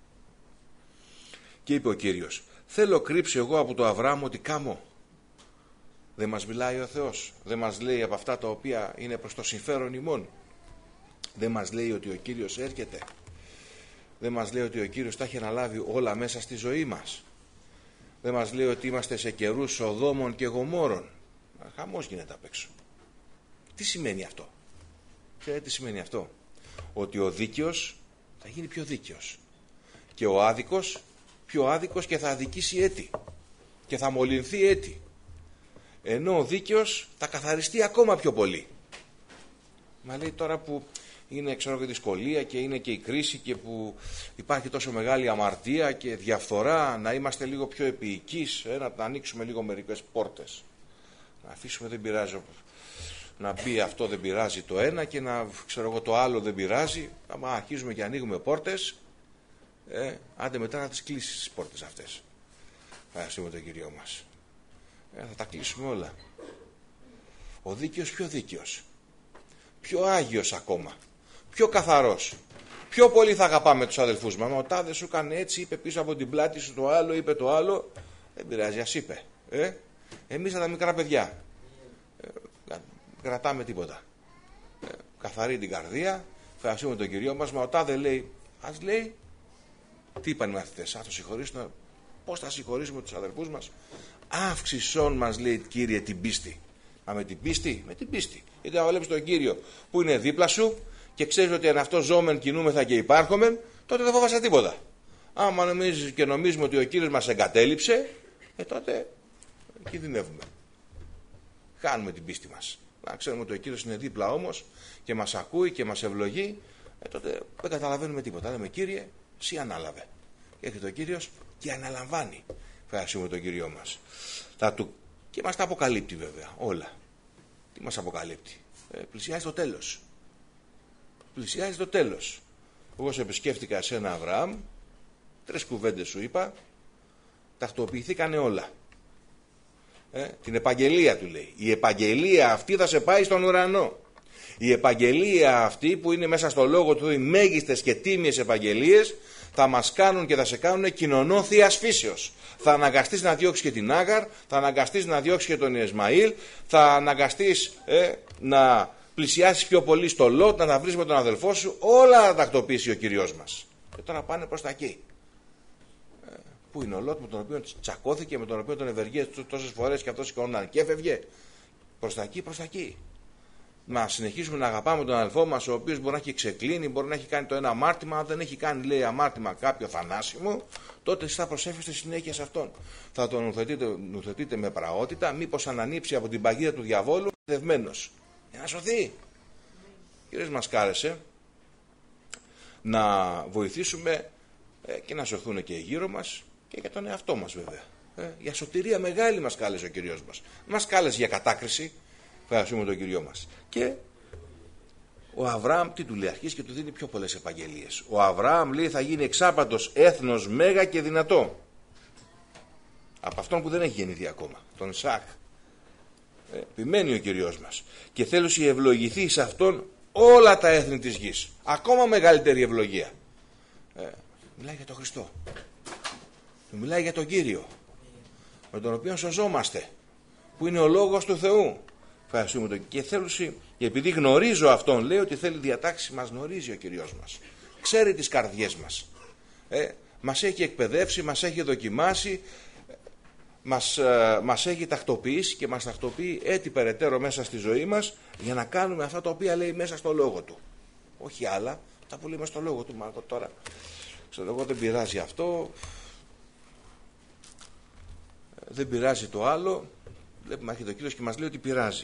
Και είπε ο Κύριος, θέλω κρύψει εγώ από το Αβραάμ ότι κάμω. Δεν μας μιλάει ο Θεός? Δεν μας λέει από αυτά τα οποία είναι προς το συμφέρον ημών? Δεν μας λέει ότι ο Κύριος έρχεται? Δεν μας λέει ότι ο Κύριος τα έχει αναλάβει όλα μέσα στη ζωή μας? Δεν μας λέει ότι είμαστε σε καιρούς Σοδόμων και Γομόρων? Χαμός γίνεται απ' έξω. Τι σημαίνει αυτό? Ξέρετε τι σημαίνει αυτό? Ότι ο δίκαιος θα γίνει πιο δίκαιος και ο άδικος πιο άδικος και θα αδικήσει έτη και θα μολυνθεί έτη, ενώ ο δίκαιος θα καθαριστεί ακόμα πιο πολύ. Μα λέει τώρα που είναι, ξέρω, και δυσκολία και είναι και η κρίση και που υπάρχει τόσο μεγάλη αμαρτία και διαφθορά, να είμαστε λίγο πιο επίοικείς, να ανοίξουμε λίγο μερικές πόρτες. Να αφήσουμε, δεν πειράζει, να μπει αυτό δεν πειράζει το ένα και να, ξέρω εγώ, το άλλο δεν πειράζει. Άμα αρχίζουμε και ανοίγουμε πόρτες, άντε μετά να τις κλείσεις τις πόρτες αυτές. Ευχαριστούμε τον Κύριο μας. Θα τα κλείσουμε όλα. Ο δίκαιος πιο δίκαιος, πιο άγιος ακόμα, πιο καθαρός. Πιο πολύ θα αγαπάμε τους αδελφούς μας. Μα ο τάδε σου έκανε έτσι, είπε πίσω από την πλάτη σου το άλλο, είπε το άλλο. Δεν πειράζει, ας είπε. Εμείς τα μικρά παιδιά κρατάμε τίποτα. Καθαρή την καρδία, ευχαριστούμε τον Κύριο μας. Μα ο τάδε λέει, ας λέει, τι είπαν οι μαθητές, θα το συγχωρήσουμε? Πώς θα συγχωρήσουμε τους αδελφούς μας? Αύξησόν μας, λέει, Κύριε, την πίστη. Μα με την πίστη, με την πίστη. Γιατί να βλέπεις τον Κύριο που είναι δίπλα σου και ξέρεις ότι αν αυτό ζώμεν, κινούμεθα και υπάρχομεν, τότε δεν φοβάσαι τίποτα. Άμα νομίζεις και νομίζουμε ότι ο Κύριος μας εγκατέλειψε, τότε κινδυνεύουμε. Χάνουμε την πίστη μας. Να ξέρουμε ότι ο Κύριος είναι δίπλα όμως και μας ακούει και μας ευλογεί, τότε δεν καταλαβαίνουμε τίποτα. Λέμε, Κύριε, εσύ ανάλαβε. Και έρχεται ο Κύριος και αναλαμβάνει. Ευχαριστούμε τον Κύριο μας. Και μας τα αποκαλύπτει βέβαια όλα. Τι μας αποκαλύπτει? Πλησιάζει το τέλος. Πλησιάζει το τέλος. Εγώ σε επισκέφτηκα εσένα, Αβραάμ, 3 κουβέντες σου είπα, τακτοποιηθήκανε όλα. Την επαγγελία του λέει. Η επαγγελία αυτή θα σε πάει στον ουρανό. Η επαγγελία αυτή που είναι μέσα στο λόγο του, οι μέγιστες και τίμιες επαγγελίες, θα μας κάνουν και θα σε κάνουν κοινωνό θείας φύσεως. Θα αναγκαστείς να διώξεις και την Άγαρ, θα αναγκαστείς να διώξεις και τον Ισμαήλ, θα αναγκαστείς να πλησιάσεις πιο πολύ στο Λότ, να τα βρεις με τον αδελφό σου, όλα θα τακτοποιήσει ο Κυριός μας. Και τώρα πάνε προς τα εκεί. Πού είναι ο Λότ με τον οποίο τσακώθηκε, με τον οποίο τον ευεργέσε τόσες φορές και αυτός σηκωνόταν και έφευγε? Προς τα εκεί, προς τα εκεί. Να συνεχίσουμε να αγαπάμε τον αδελφό μας, ο οποίος μπορεί να έχει ξεκλίνει, μπορεί να έχει κάνει το ένα αμάρτημα. Αν δεν έχει κάνει, λέει, αμάρτημα κάποιο θανάσιμο, τότε εσείς θα προσεύχεστε συνέχεια σε αυτόν. Θα τον νουθετείτε με πραότητα, μήπως ανανύψει από την παγίδα του διαβόλου, δευμένος, για να σωθεί. Κύριος μας κάλεσε να βοηθήσουμε και να σωθούν και γύρω μας και για τον εαυτό μας βέβαια. Για σωτηρία μεγάλη μας κάλεσε ο Κυριός μας. Μας κάλεσε για κατάκριση. Ευχαριστούμε τον Κυριό μας. Και ο Αβραάμ τι του λέει? Αρχίζει και του δίνει πιο πολλές επαγγελίες. Ο Αβραάμ λέει θα γίνει εξάπαντος έθνος μέγα και δυνατό. Από αυτόν που δεν έχει γεννηθεί ακόμα, τον Ισαάκ. Επιμένει ο Κυριός μας. Και θέλω να ευλογηθεί σε αυτόν όλα τα έθνη της γης. Ακόμα μεγαλύτερη ευλογία. Μιλάει για τον Χριστό. Μιλάει για τον Κύριο, με τον οποίο σωζόμαστε, που είναι ο Λόγος του Θεού. Ευχαριστούμε τον. Και θέλω, επειδή γνωρίζω αυτόν, λέει ότι θέλει διατάξει, μας γνωρίζει ο Κυριός μας. Ξέρει τις καρδιές μας. Μας έχει εκπαιδεύσει, μας έχει δοκιμάσει, μας έχει τακτοποιήσει και μας τακτοποιεί έτσι περαιτέρω μέσα στη ζωή μας για να κάνουμε αυτά τα οποία λέει μέσα στο λόγο του. Όχι άλλα, τα που λέει μέσα στο λόγο του. Μα τώρα, ξέρω εγώ, δεν πειράζει αυτό, δεν πειράζει το άλλο. Βλέπουμε έρχεται ο Κύριος και μας λέει ότι πειράζει.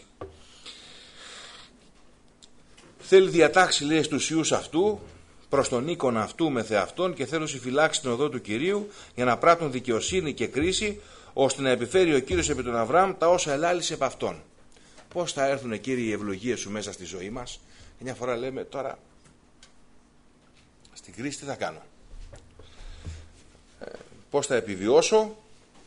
Θέλει διατάξει, λέει, στους ιούς αυτού, προς τον οίκον αυτού με θεαυτόν, και θέλω συμφυλάξει την οδό του Κυρίου για να πράττουν δικαιοσύνη και κρίση, ώστε να επιφέρει ο Κύριος επί τον Αβραάμ τα όσα ελάλησε επ' αυτόν. Πώς θα έρθουν, Κύριε, οι ευλογίες σου μέσα στη ζωή μας? Και μια φορά λέμε, τώρα στην κρίση τι θα κάνω? Πώς θα επιβιώσω?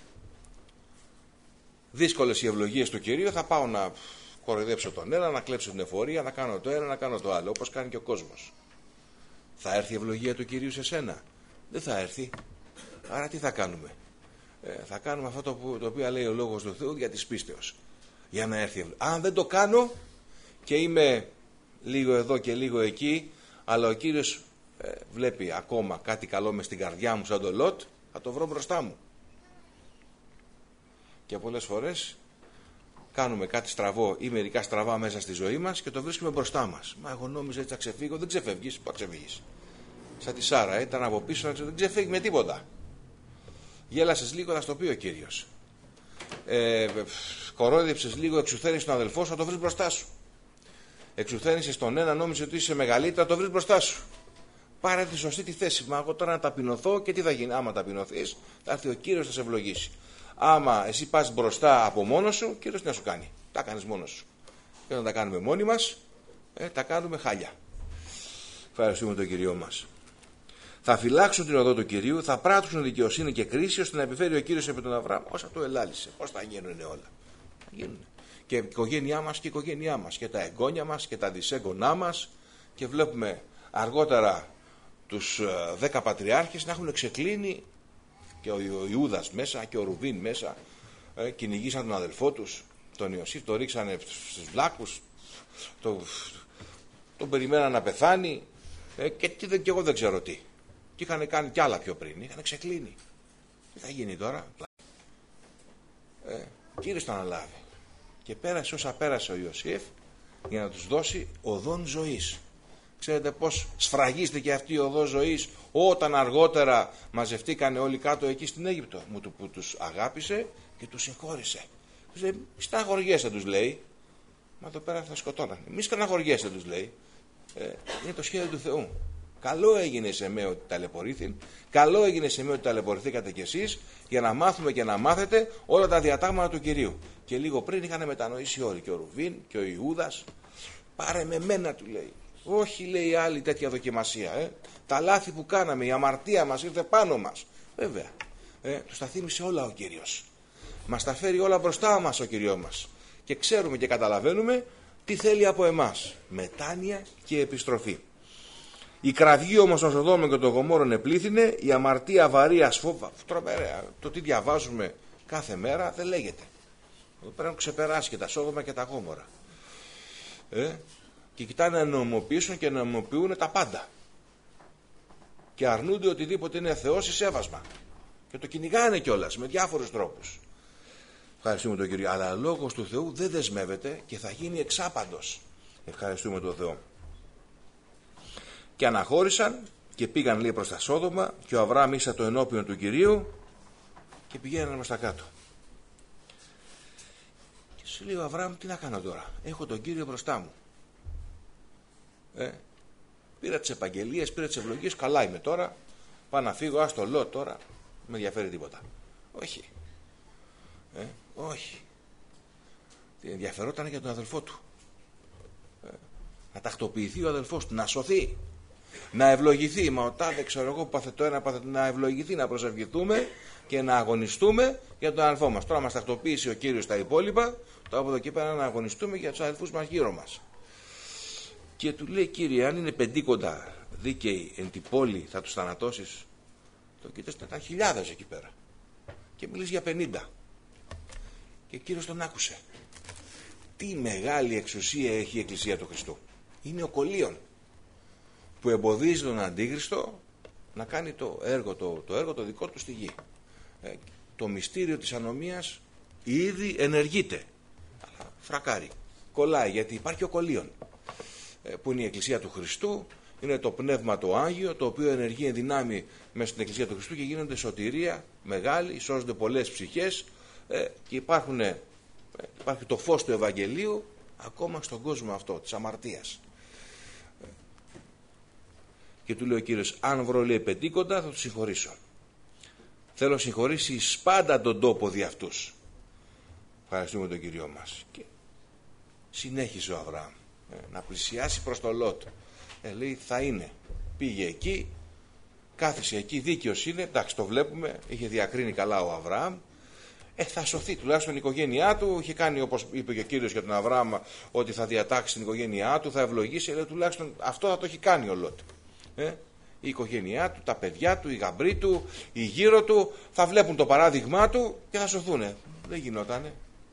Δύσκολες οι ευλογίες του Κυρίου, θα πάω να κοροϊδέψω τον ένα, να κλέψω την εφορία, να κάνω το ένα, να κάνω το άλλο, όπως κάνει και ο κόσμος. Θα έρθει η ευλογία του Κυρίου σε σένα? Δεν θα έρθει. Άρα τι θα κάνουμε? Θα κάνουμε αυτό το οποίο λέει ο Λόγος του Θεού για της πίστεως, για να έρθει η ευλογία. Αν δεν το κάνω και είμαι λίγο εδώ και λίγο εκεί, αλλά ο Κύριος βλέπει ακόμα κάτι καλό μες στην καρδιά μου σαν το Λότ, θα το βρω μπροστά μου. Και πολλές φορές κάνουμε κάτι στραβό ή μερικά στραβά μέσα στη ζωή μας και το βρίσκουμε μπροστά μας. Μα εγώ νόμιζα έτσι θα ξεφύγω. Δεν ξεφεύγεις. Πού θα ξεφύγεις? Σαν τη Σάρα, ήταν από πίσω, δεν ξεφύγει με τίποτα. Γέλασες λίγο, θα στο πει ο Κύριος. Κορόιδεψες λίγο, εξουθένεις τον αδελφό σου, θα το βρεις μπροστά σου. Εξουθένησες τον ένα, νόμιζε ότι είσαι μεγαλύτερα, θα το βρεις μπροστά σου. Πάρε τη σωστή τη θέση. Μα εγώ τώρα να ταπεινωθώ και τι θα γίνει? Άμα ταπεινωθείς, θα έρθει ο Κύριος να σε ευλογήσει. Άμα εσύ πας μπροστά από μόνος σου, ο Κύριος τι να σου κάνει? Τα κάνεις μόνος σου. Και όταν τα κάνουμε μόνοι μας, τα κάνουμε χάλια. Ευχαριστούμε τον Κυριό μας. Θα φυλάξουν την οδό του Κυρίου, θα πράττουν δικαιοσύνη και κρίση, ώστε να επιφέρει ο Κύριος επί τον Αβραάμ όσα του ελάλησε. Πώς θα γίνουν όλα? Θα γίνουν. Και η οικογένειά μας και η οικογένειά μας, και τα εγγόνια μας και τα δυσέγγονά μας. Και βλέπουμε αργότερα τους 10 πατριάρχες να έχουν ξεκλίνει, και ο Ιούδας μέσα και ο Ρουβίν μέσα, κυνηγήσαν τον αδελφό τους, τον Ιωσήφ, το ρίξανε στους βλάκους, τον περιμέναν να πεθάνει, και εγώ δεν ξέρω τι. Και είχαν κάνει κι άλλα πιο πριν, είχαν ξεκλίνει. Τι θα γίνει τώρα? Ο Κύριος τον αναλάβει. Και πέρασε όσα πέρασε ο Ιωσήφ για να τους δώσει οδόν ζωής. Ξέρετε πώς σφραγίστηκε αυτή η οδός ζωής όταν αργότερα μαζευτήκανε όλοι κάτω εκεί στην Αίγυπτο, που τους αγάπησε και τους συγχώρησε. Τους λέει, στεναχωριέστε, τους λέει. Μα εδώ πέρα θα σκοτώνανε. Μη στεναχωριέστε, τους λέει. Είναι το σχέδιο του Θεού. Καλό έγινε σε μέ ότι ταλαιπωρήθην, καλό έγινε σε μέ ότι ταλαιπωρηθήκατε κι εσείς, για να μάθουμε και να μάθετε όλα τα διατάγματα του Κυρίου. Και λίγο πριν είχαν μετανοήσει όλοι, και ο Ρουβίν και ο Ιούδας. Πάρε με μένα, του λέει. Όχι, λέει, άλλη τέτοια δοκιμασία. Τα λάθη που κάναμε, η αμαρτία μας ήρθε πάνω μας. Βέβαια, τους τα θύμισε όλα ο Κύριος. Μας τα φέρει όλα μπροστά μας ο Κύριος μας. Και ξέρουμε και καταλαβαίνουμε τι θέλει από εμάς. Μετάνοια και επιστροφή. Η κραυγή όμως των Σοδόμων και των Γομόρων επλήθυνε, η αμαρτία βαρύ ασφόβα. Τρομερά. Το τι διαβάζουμε κάθε μέρα δεν λέγεται. Πρέπει να ξεπεράσει και τα Σόδομα και τα Γόμορα. Και κοιτάνε να νομιμοποιήσουν και να νομιμοποιούν τα πάντα. Και αρνούνται οτιδήποτε είναι Θεός ή σέβασμα. Και το κυνηγάνε κιόλας με διάφορους τρόπους. Ευχαριστούμε τον Κύριο. Αλλά ο λόγος του Θεού δεν δεσμεύεται και θα γίνει εξάπαντος. Ευχαριστούμε τον Θεό. Και αναχώρησαν και πήγαν, λέει, προς τα Σόδομα, και ο Αβραάμ ίσα το ενώπιον του Κυρίου και πηγαίνανε προς τα κάτω. Και σου λέει ο Αβραάμ, τι να κάνω τώρα, έχω τον Κύριο μπροστά μου. Πήρα τις επαγγελίες, πήρα τις ευλογίες, καλά είμαι τώρα, πάω να φύγω, ας το Λότ τώρα, με ενδιαφέρει τίποτα. Όχι. Όχι. Ενδιαφερόταν για τον αδελφό του. Να τακτοποιηθεί ο αδελφός του, να σωθεί, να ευλογηθεί. Μα ο τάδε, ξέρω εγώ, πάθε το ένα, πάθε να ευλογηθεί, να προσευχηθούμε και να αγωνιστούμε για τον αδελφό μας. Τώρα μας τακτοποίησε ο Κύριος τα υπόλοιπα, τώρα από εδώ και πέρα να αγωνιστούμε για τους αδελφούς μας γύρω μας. Και του λέει, Κύριε, αν είναι πεντήκοντα δίκαιοι εν την πόλη, θα τους θανατώσεις? Το κοίταξε, ήταν χιλιάδες εκεί πέρα. Και μιλήσει για 50. Και ο Κύριος τον άκουσε. Τι μεγάλη εξουσία έχει η Εκκλησία του Χριστού. Είναι ο κολλίον που εμποδίζει τον Αντίχριστο να κάνει το έργο το δικό του στη γη. Το μυστήριο της ανομίας ήδη ενεργείται. Αλλά φρακάρει. Κολλάει, γιατί υπάρχει ο κολλίον, που είναι η Εκκλησία του Χριστού. Είναι το Πνεύμα το Άγιο, το οποίο ενεργεί εν δυνάμει μέσα στην Εκκλησία του Χριστού και γίνονται σωτηρία μεγάλη, σώζονται πολλές ψυχές και υπάρχει το φως του Ευαγγελίου ακόμα στον κόσμο αυτό της αμαρτίας. Και του λέει ο Κύριος, αν βρω, λέει, πεντήκοντα, θα τους συγχωρήσω. Θέλω να συγχωρήσει πάντα τον τόπο δι' αυτούς. Ευχαριστούμε τον Κύριο μας. Και συνέχισε ο Αβραάμ να πλησιάσει προς το Λότ. Λέει, θα είναι. Πήγε εκεί, κάθισε εκεί, δίκαιος είναι, εντάξει, το βλέπουμε, είχε διακρίνει καλά ο Αβραάμ. Θα σωθεί τουλάχιστον η οικογένειά του. Είχε κάνει, όπως είπε και ο Κύριος για τον Αβραάμ, ότι θα διατάξει την οικογένειά του, θα ευλογήσει. Λέει, τουλάχιστον αυτό θα το έχει κάνει ο Λότ. Η οικογένειά του, τα παιδιά του, οι γαμπροί του, οι γύρω του θα βλέπουν το παράδειγμά του και θα σωθούν. Δεν γινότανε.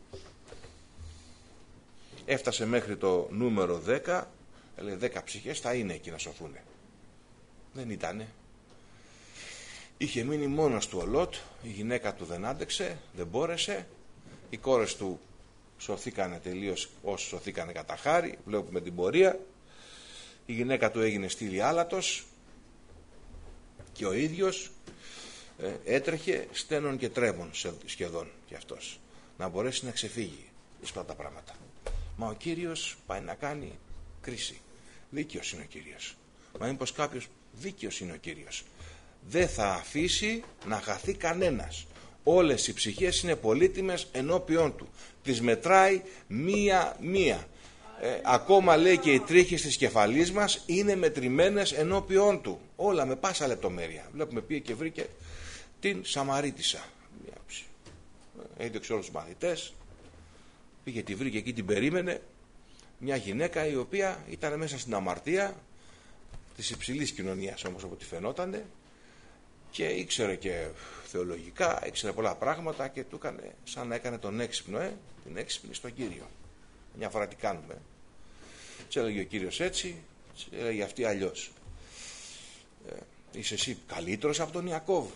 Έφτασε μέχρι το νούμερο 10. Λέει, 10 ψυχές θα είναι εκεί να σωθούν. Δεν ήτανε. Είχε μείνει μόνος του ο Λότ, η γυναίκα του δεν άντεξε, δεν μπόρεσε, οι κόρες του σωθήκανε τελείως όσοι σωθήκανε κατά χάρη, βλέπουμε την πορεία, η γυναίκα του έγινε στήλη άλατος και ο ίδιος έτρεχε στένων και τρέμων σχεδόν κι αυτός, να μπορέσει να ξεφύγει εις αυτά τα πράγματα. Μα ο Κύριος πάει να κάνει κρίση. Δίκαιος είναι ο Κύριος. Μα μήπως κάποιος, δίκαιος είναι ο Κύριος. Δεν θα αφήσει να χαθεί κανένας. Όλες οι ψυχές είναι πολύτιμες ενώπιον του. Τις μετράει μία-μία. Ακόμα, λέει, και οι τρίχες της κεφαλής μας είναι μετρημένες ενώπιον του. Όλα με πάσα λεπτομέρεια. Βλέπουμε, πήγε και βρήκε την Σαμαρίτισσα. Έδειξε όλους τους μαθητές. Πήγε, τη βρήκε εκεί, την περίμενε. Μια γυναίκα η οποία ήταν μέσα στην αμαρτία της υψηλής κοινωνίας, όμως, από ό,τι φαινότανε, και ήξερε και θεολογικά, ήξερε πολλά πράγματα και του έκανε σαν να έκανε τον έξυπνο, την έξυπνη στον Κύριο. Μια φορά τι κάνουμε. Της έλεγε ο Κύριος έτσι, της έλεγε αυτή αλλιώς. Είσαι εσύ καλύτερος από τον Ιακώβ?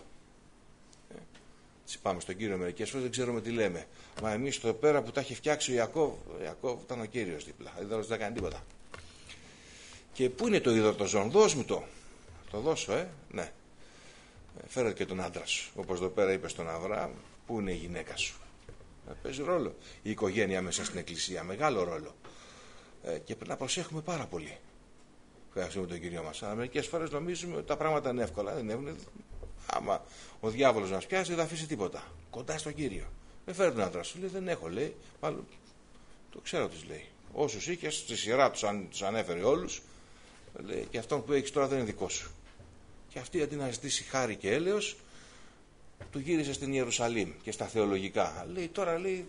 Πάμε στον Κύριο μερικές φορές, δεν ξέρουμε τι λέμε. Μα εμείς εδώ πέρα που τα έχει φτιάξει ο Ιακώβ ήταν ο Κύριος δίπλα, δεν έκανε τίποτα. Και πού είναι το υδροτοζών, δώσ' μου το. Το δώσω, ναι. Φέρε και τον άντρα σου. Όπως εδώ πέρα είπε στον Αβραάμ, πού είναι η γυναίκα σου. Παίζει ρόλο η οικογένεια μέσα στην εκκλησία, μεγάλο ρόλο. Και πρέπει να προσέχουμε πάρα πολύ. Ευχαριστούμε τον Κύριο μας. Αλλά μερικές φορές νομίζουμε ότι τα πράγματα είναι εύκολα. Δεν είναι. Άμα ο διάβολος μας πιάσει, δεν θα αφήσει τίποτα. Κοντά στον Κύριο. Με φέρε τον άντρα σου. Λέει, δεν έχω, λέει. Μάλλον το ξέρω, της λέει. Όσους είχες, στη σειρά τους ανέφερε όλους. Λέει, και αυτόν που έχεις τώρα δεν είναι δικό σου. Και αυτή αντί να ζητήσει χάρη και έλεος, του γύρισε στην Ιερουσαλήμ και στα θεολογικά. Λέει, τώρα λέει,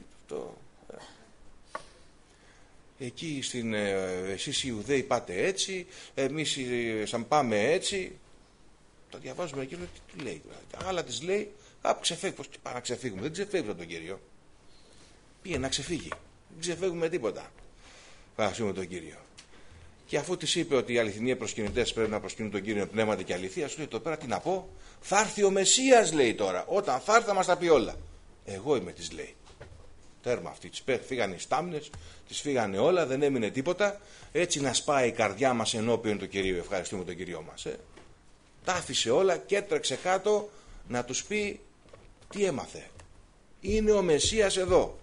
εκεί εσείς οι Ιουδαίοι πάτε έτσι, εμείς σαν πάμε έτσι. Το διαβάζουμε εκεί, τι λέει. Άλλα της λέει, ξεφεύγει. Πώς πάμε να ξεφύγουμε, δεν ξεφεύγουμε από τον Κύριο. Πήγε να ξεφύγει, δεν ξεφεύγουμε τίποτα. Ευχαριστούμε τον Κύριο. Και αφού της είπε ότι οι αληθινοί προσκυνητές πρέπει να προσκυνούν τον Κύριο πνεύματι και αληθεία, σου λέει εδώ πέρα τι να πω. Θα έρθει ο Μεσσίας, λέει τώρα. Όταν θα έρθει θα μας τα πει όλα. Εγώ είμαι, της λέει. Τέρμα αυτή. Της φύγανε οι στάμνες, της φύγανε όλα, δεν έμεινε τίποτα. Έτσι να σπάει η καρδιά μας ενώπιον του Κυρίου. Ευχαριστούμε τον Κύριο μας. Τα άφησε όλα και έτρεξε κάτω να τους πει τι έμαθε. Είναι ο Μεσσίας εδώ.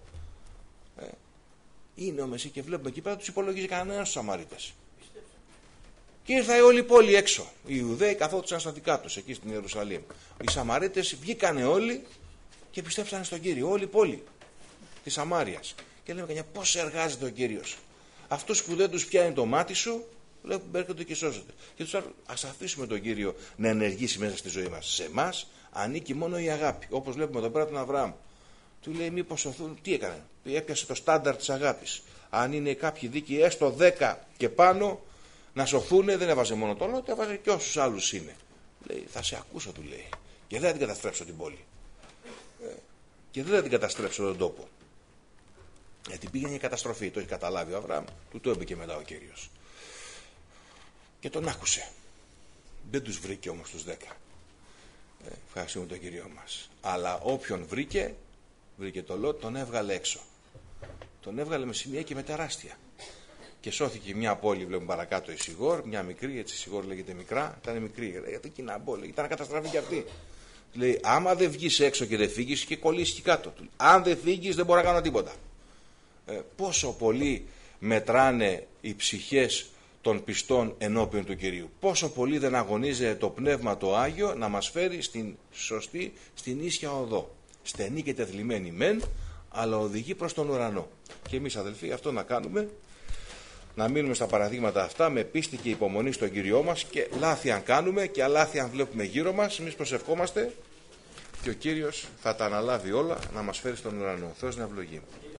Είναι ο Μεσσίας και βλέπουμε εκεί πέρα τους υπολογίζει κανένας στους Σαμαρίτες. Και ήρθα όλη η πόλη έξω. Οι Ιουδαίοι καθόντουσαν στα δικά τους εκεί στην Ιερουσαλήμ. Οι Σαμαρίτες βγήκανε όλοι και πιστέψανε στον Κύριο. Όλη η πόλη της Σαμάριας. Και λέμε κανένα πώς εργάζεται ο Κύριος. Αυτούς που δεν τους πιάνει το μάτι σου, βλέπουν έρχονται και σώζονται. Και τους ας αφήσουμε τον Κύριο να ενεργήσει μέσα στη ζωή μας. Σε εμάς ανήκει μόνο η αγάπη. Όπως βλέπουμε εδώ πέρα τον Αβραάμ. Του λέει μήπως σωθούν. Τι έκανε. Έπιασε το στάνταρ της αγάπης. Αν είναι κάποιοι δίκαιοι έστω 10 και πάνω να σωθούν, δεν έβαζε μόνο τον Λότ, έβαζε και όσους άλλους είναι. Λέει, θα σε ακούσω, του λέει. Και δεν θα την καταστρέψω την πόλη. Και δεν θα την καταστρέψω τον τόπο. Γιατί πήγαινε η καταστροφή. Το έχει καταλάβει ο Αβραάμ. Του το είπε και μετά ο Κύριος. Και τον άκουσε. Δεν τους βρήκε όμως τους 10. Ευχαριστούμε τον Κύριο μας. Αλλά όποιον βρήκε τον Λότ, τον έβγαλε έξω. Τον έβγαλε με σημεία και με τεράστια. Και σώθηκε μια πόλη, βλέπουμε παρακάτω η Σιγόρ, μια μικρή, έτσι η Σιγόρ λέγεται μικρά, ήταν μικρή. Γιατί εκεί να μπω, ήταν καταστραφή και αυτή. Λέει, άμα δεν βγεις έξω και δεν φύγεις, και κολλήσεις και κάτω. Αν δεν φύγεις, δεν μπορώ να κάνω τίποτα. Πόσο πολύ μετράνε οι ψυχές των πιστών ενώπιον του Κυρίου. Πόσο πολύ δεν αγωνίζεται το Πνεύμα το Άγιο να μας φέρει στην σωστή, στην ίσια οδό. Στενή και τεθλιμμένη μεν, αλλά οδηγεί προς τον ουρανό. Και εμείς αδελφοί αυτό να κάνουμε, να μείνουμε στα παραδείγματα αυτά με πίστη και υπομονή στον Κύριό μας, και λάθη αν κάνουμε και αλάθη αν βλέπουμε γύρω μας, εμείς προσευχόμαστε και ο Κύριος θα τα αναλάβει όλα να μας φέρει στον ουρανό. Θεός να ευλογεί.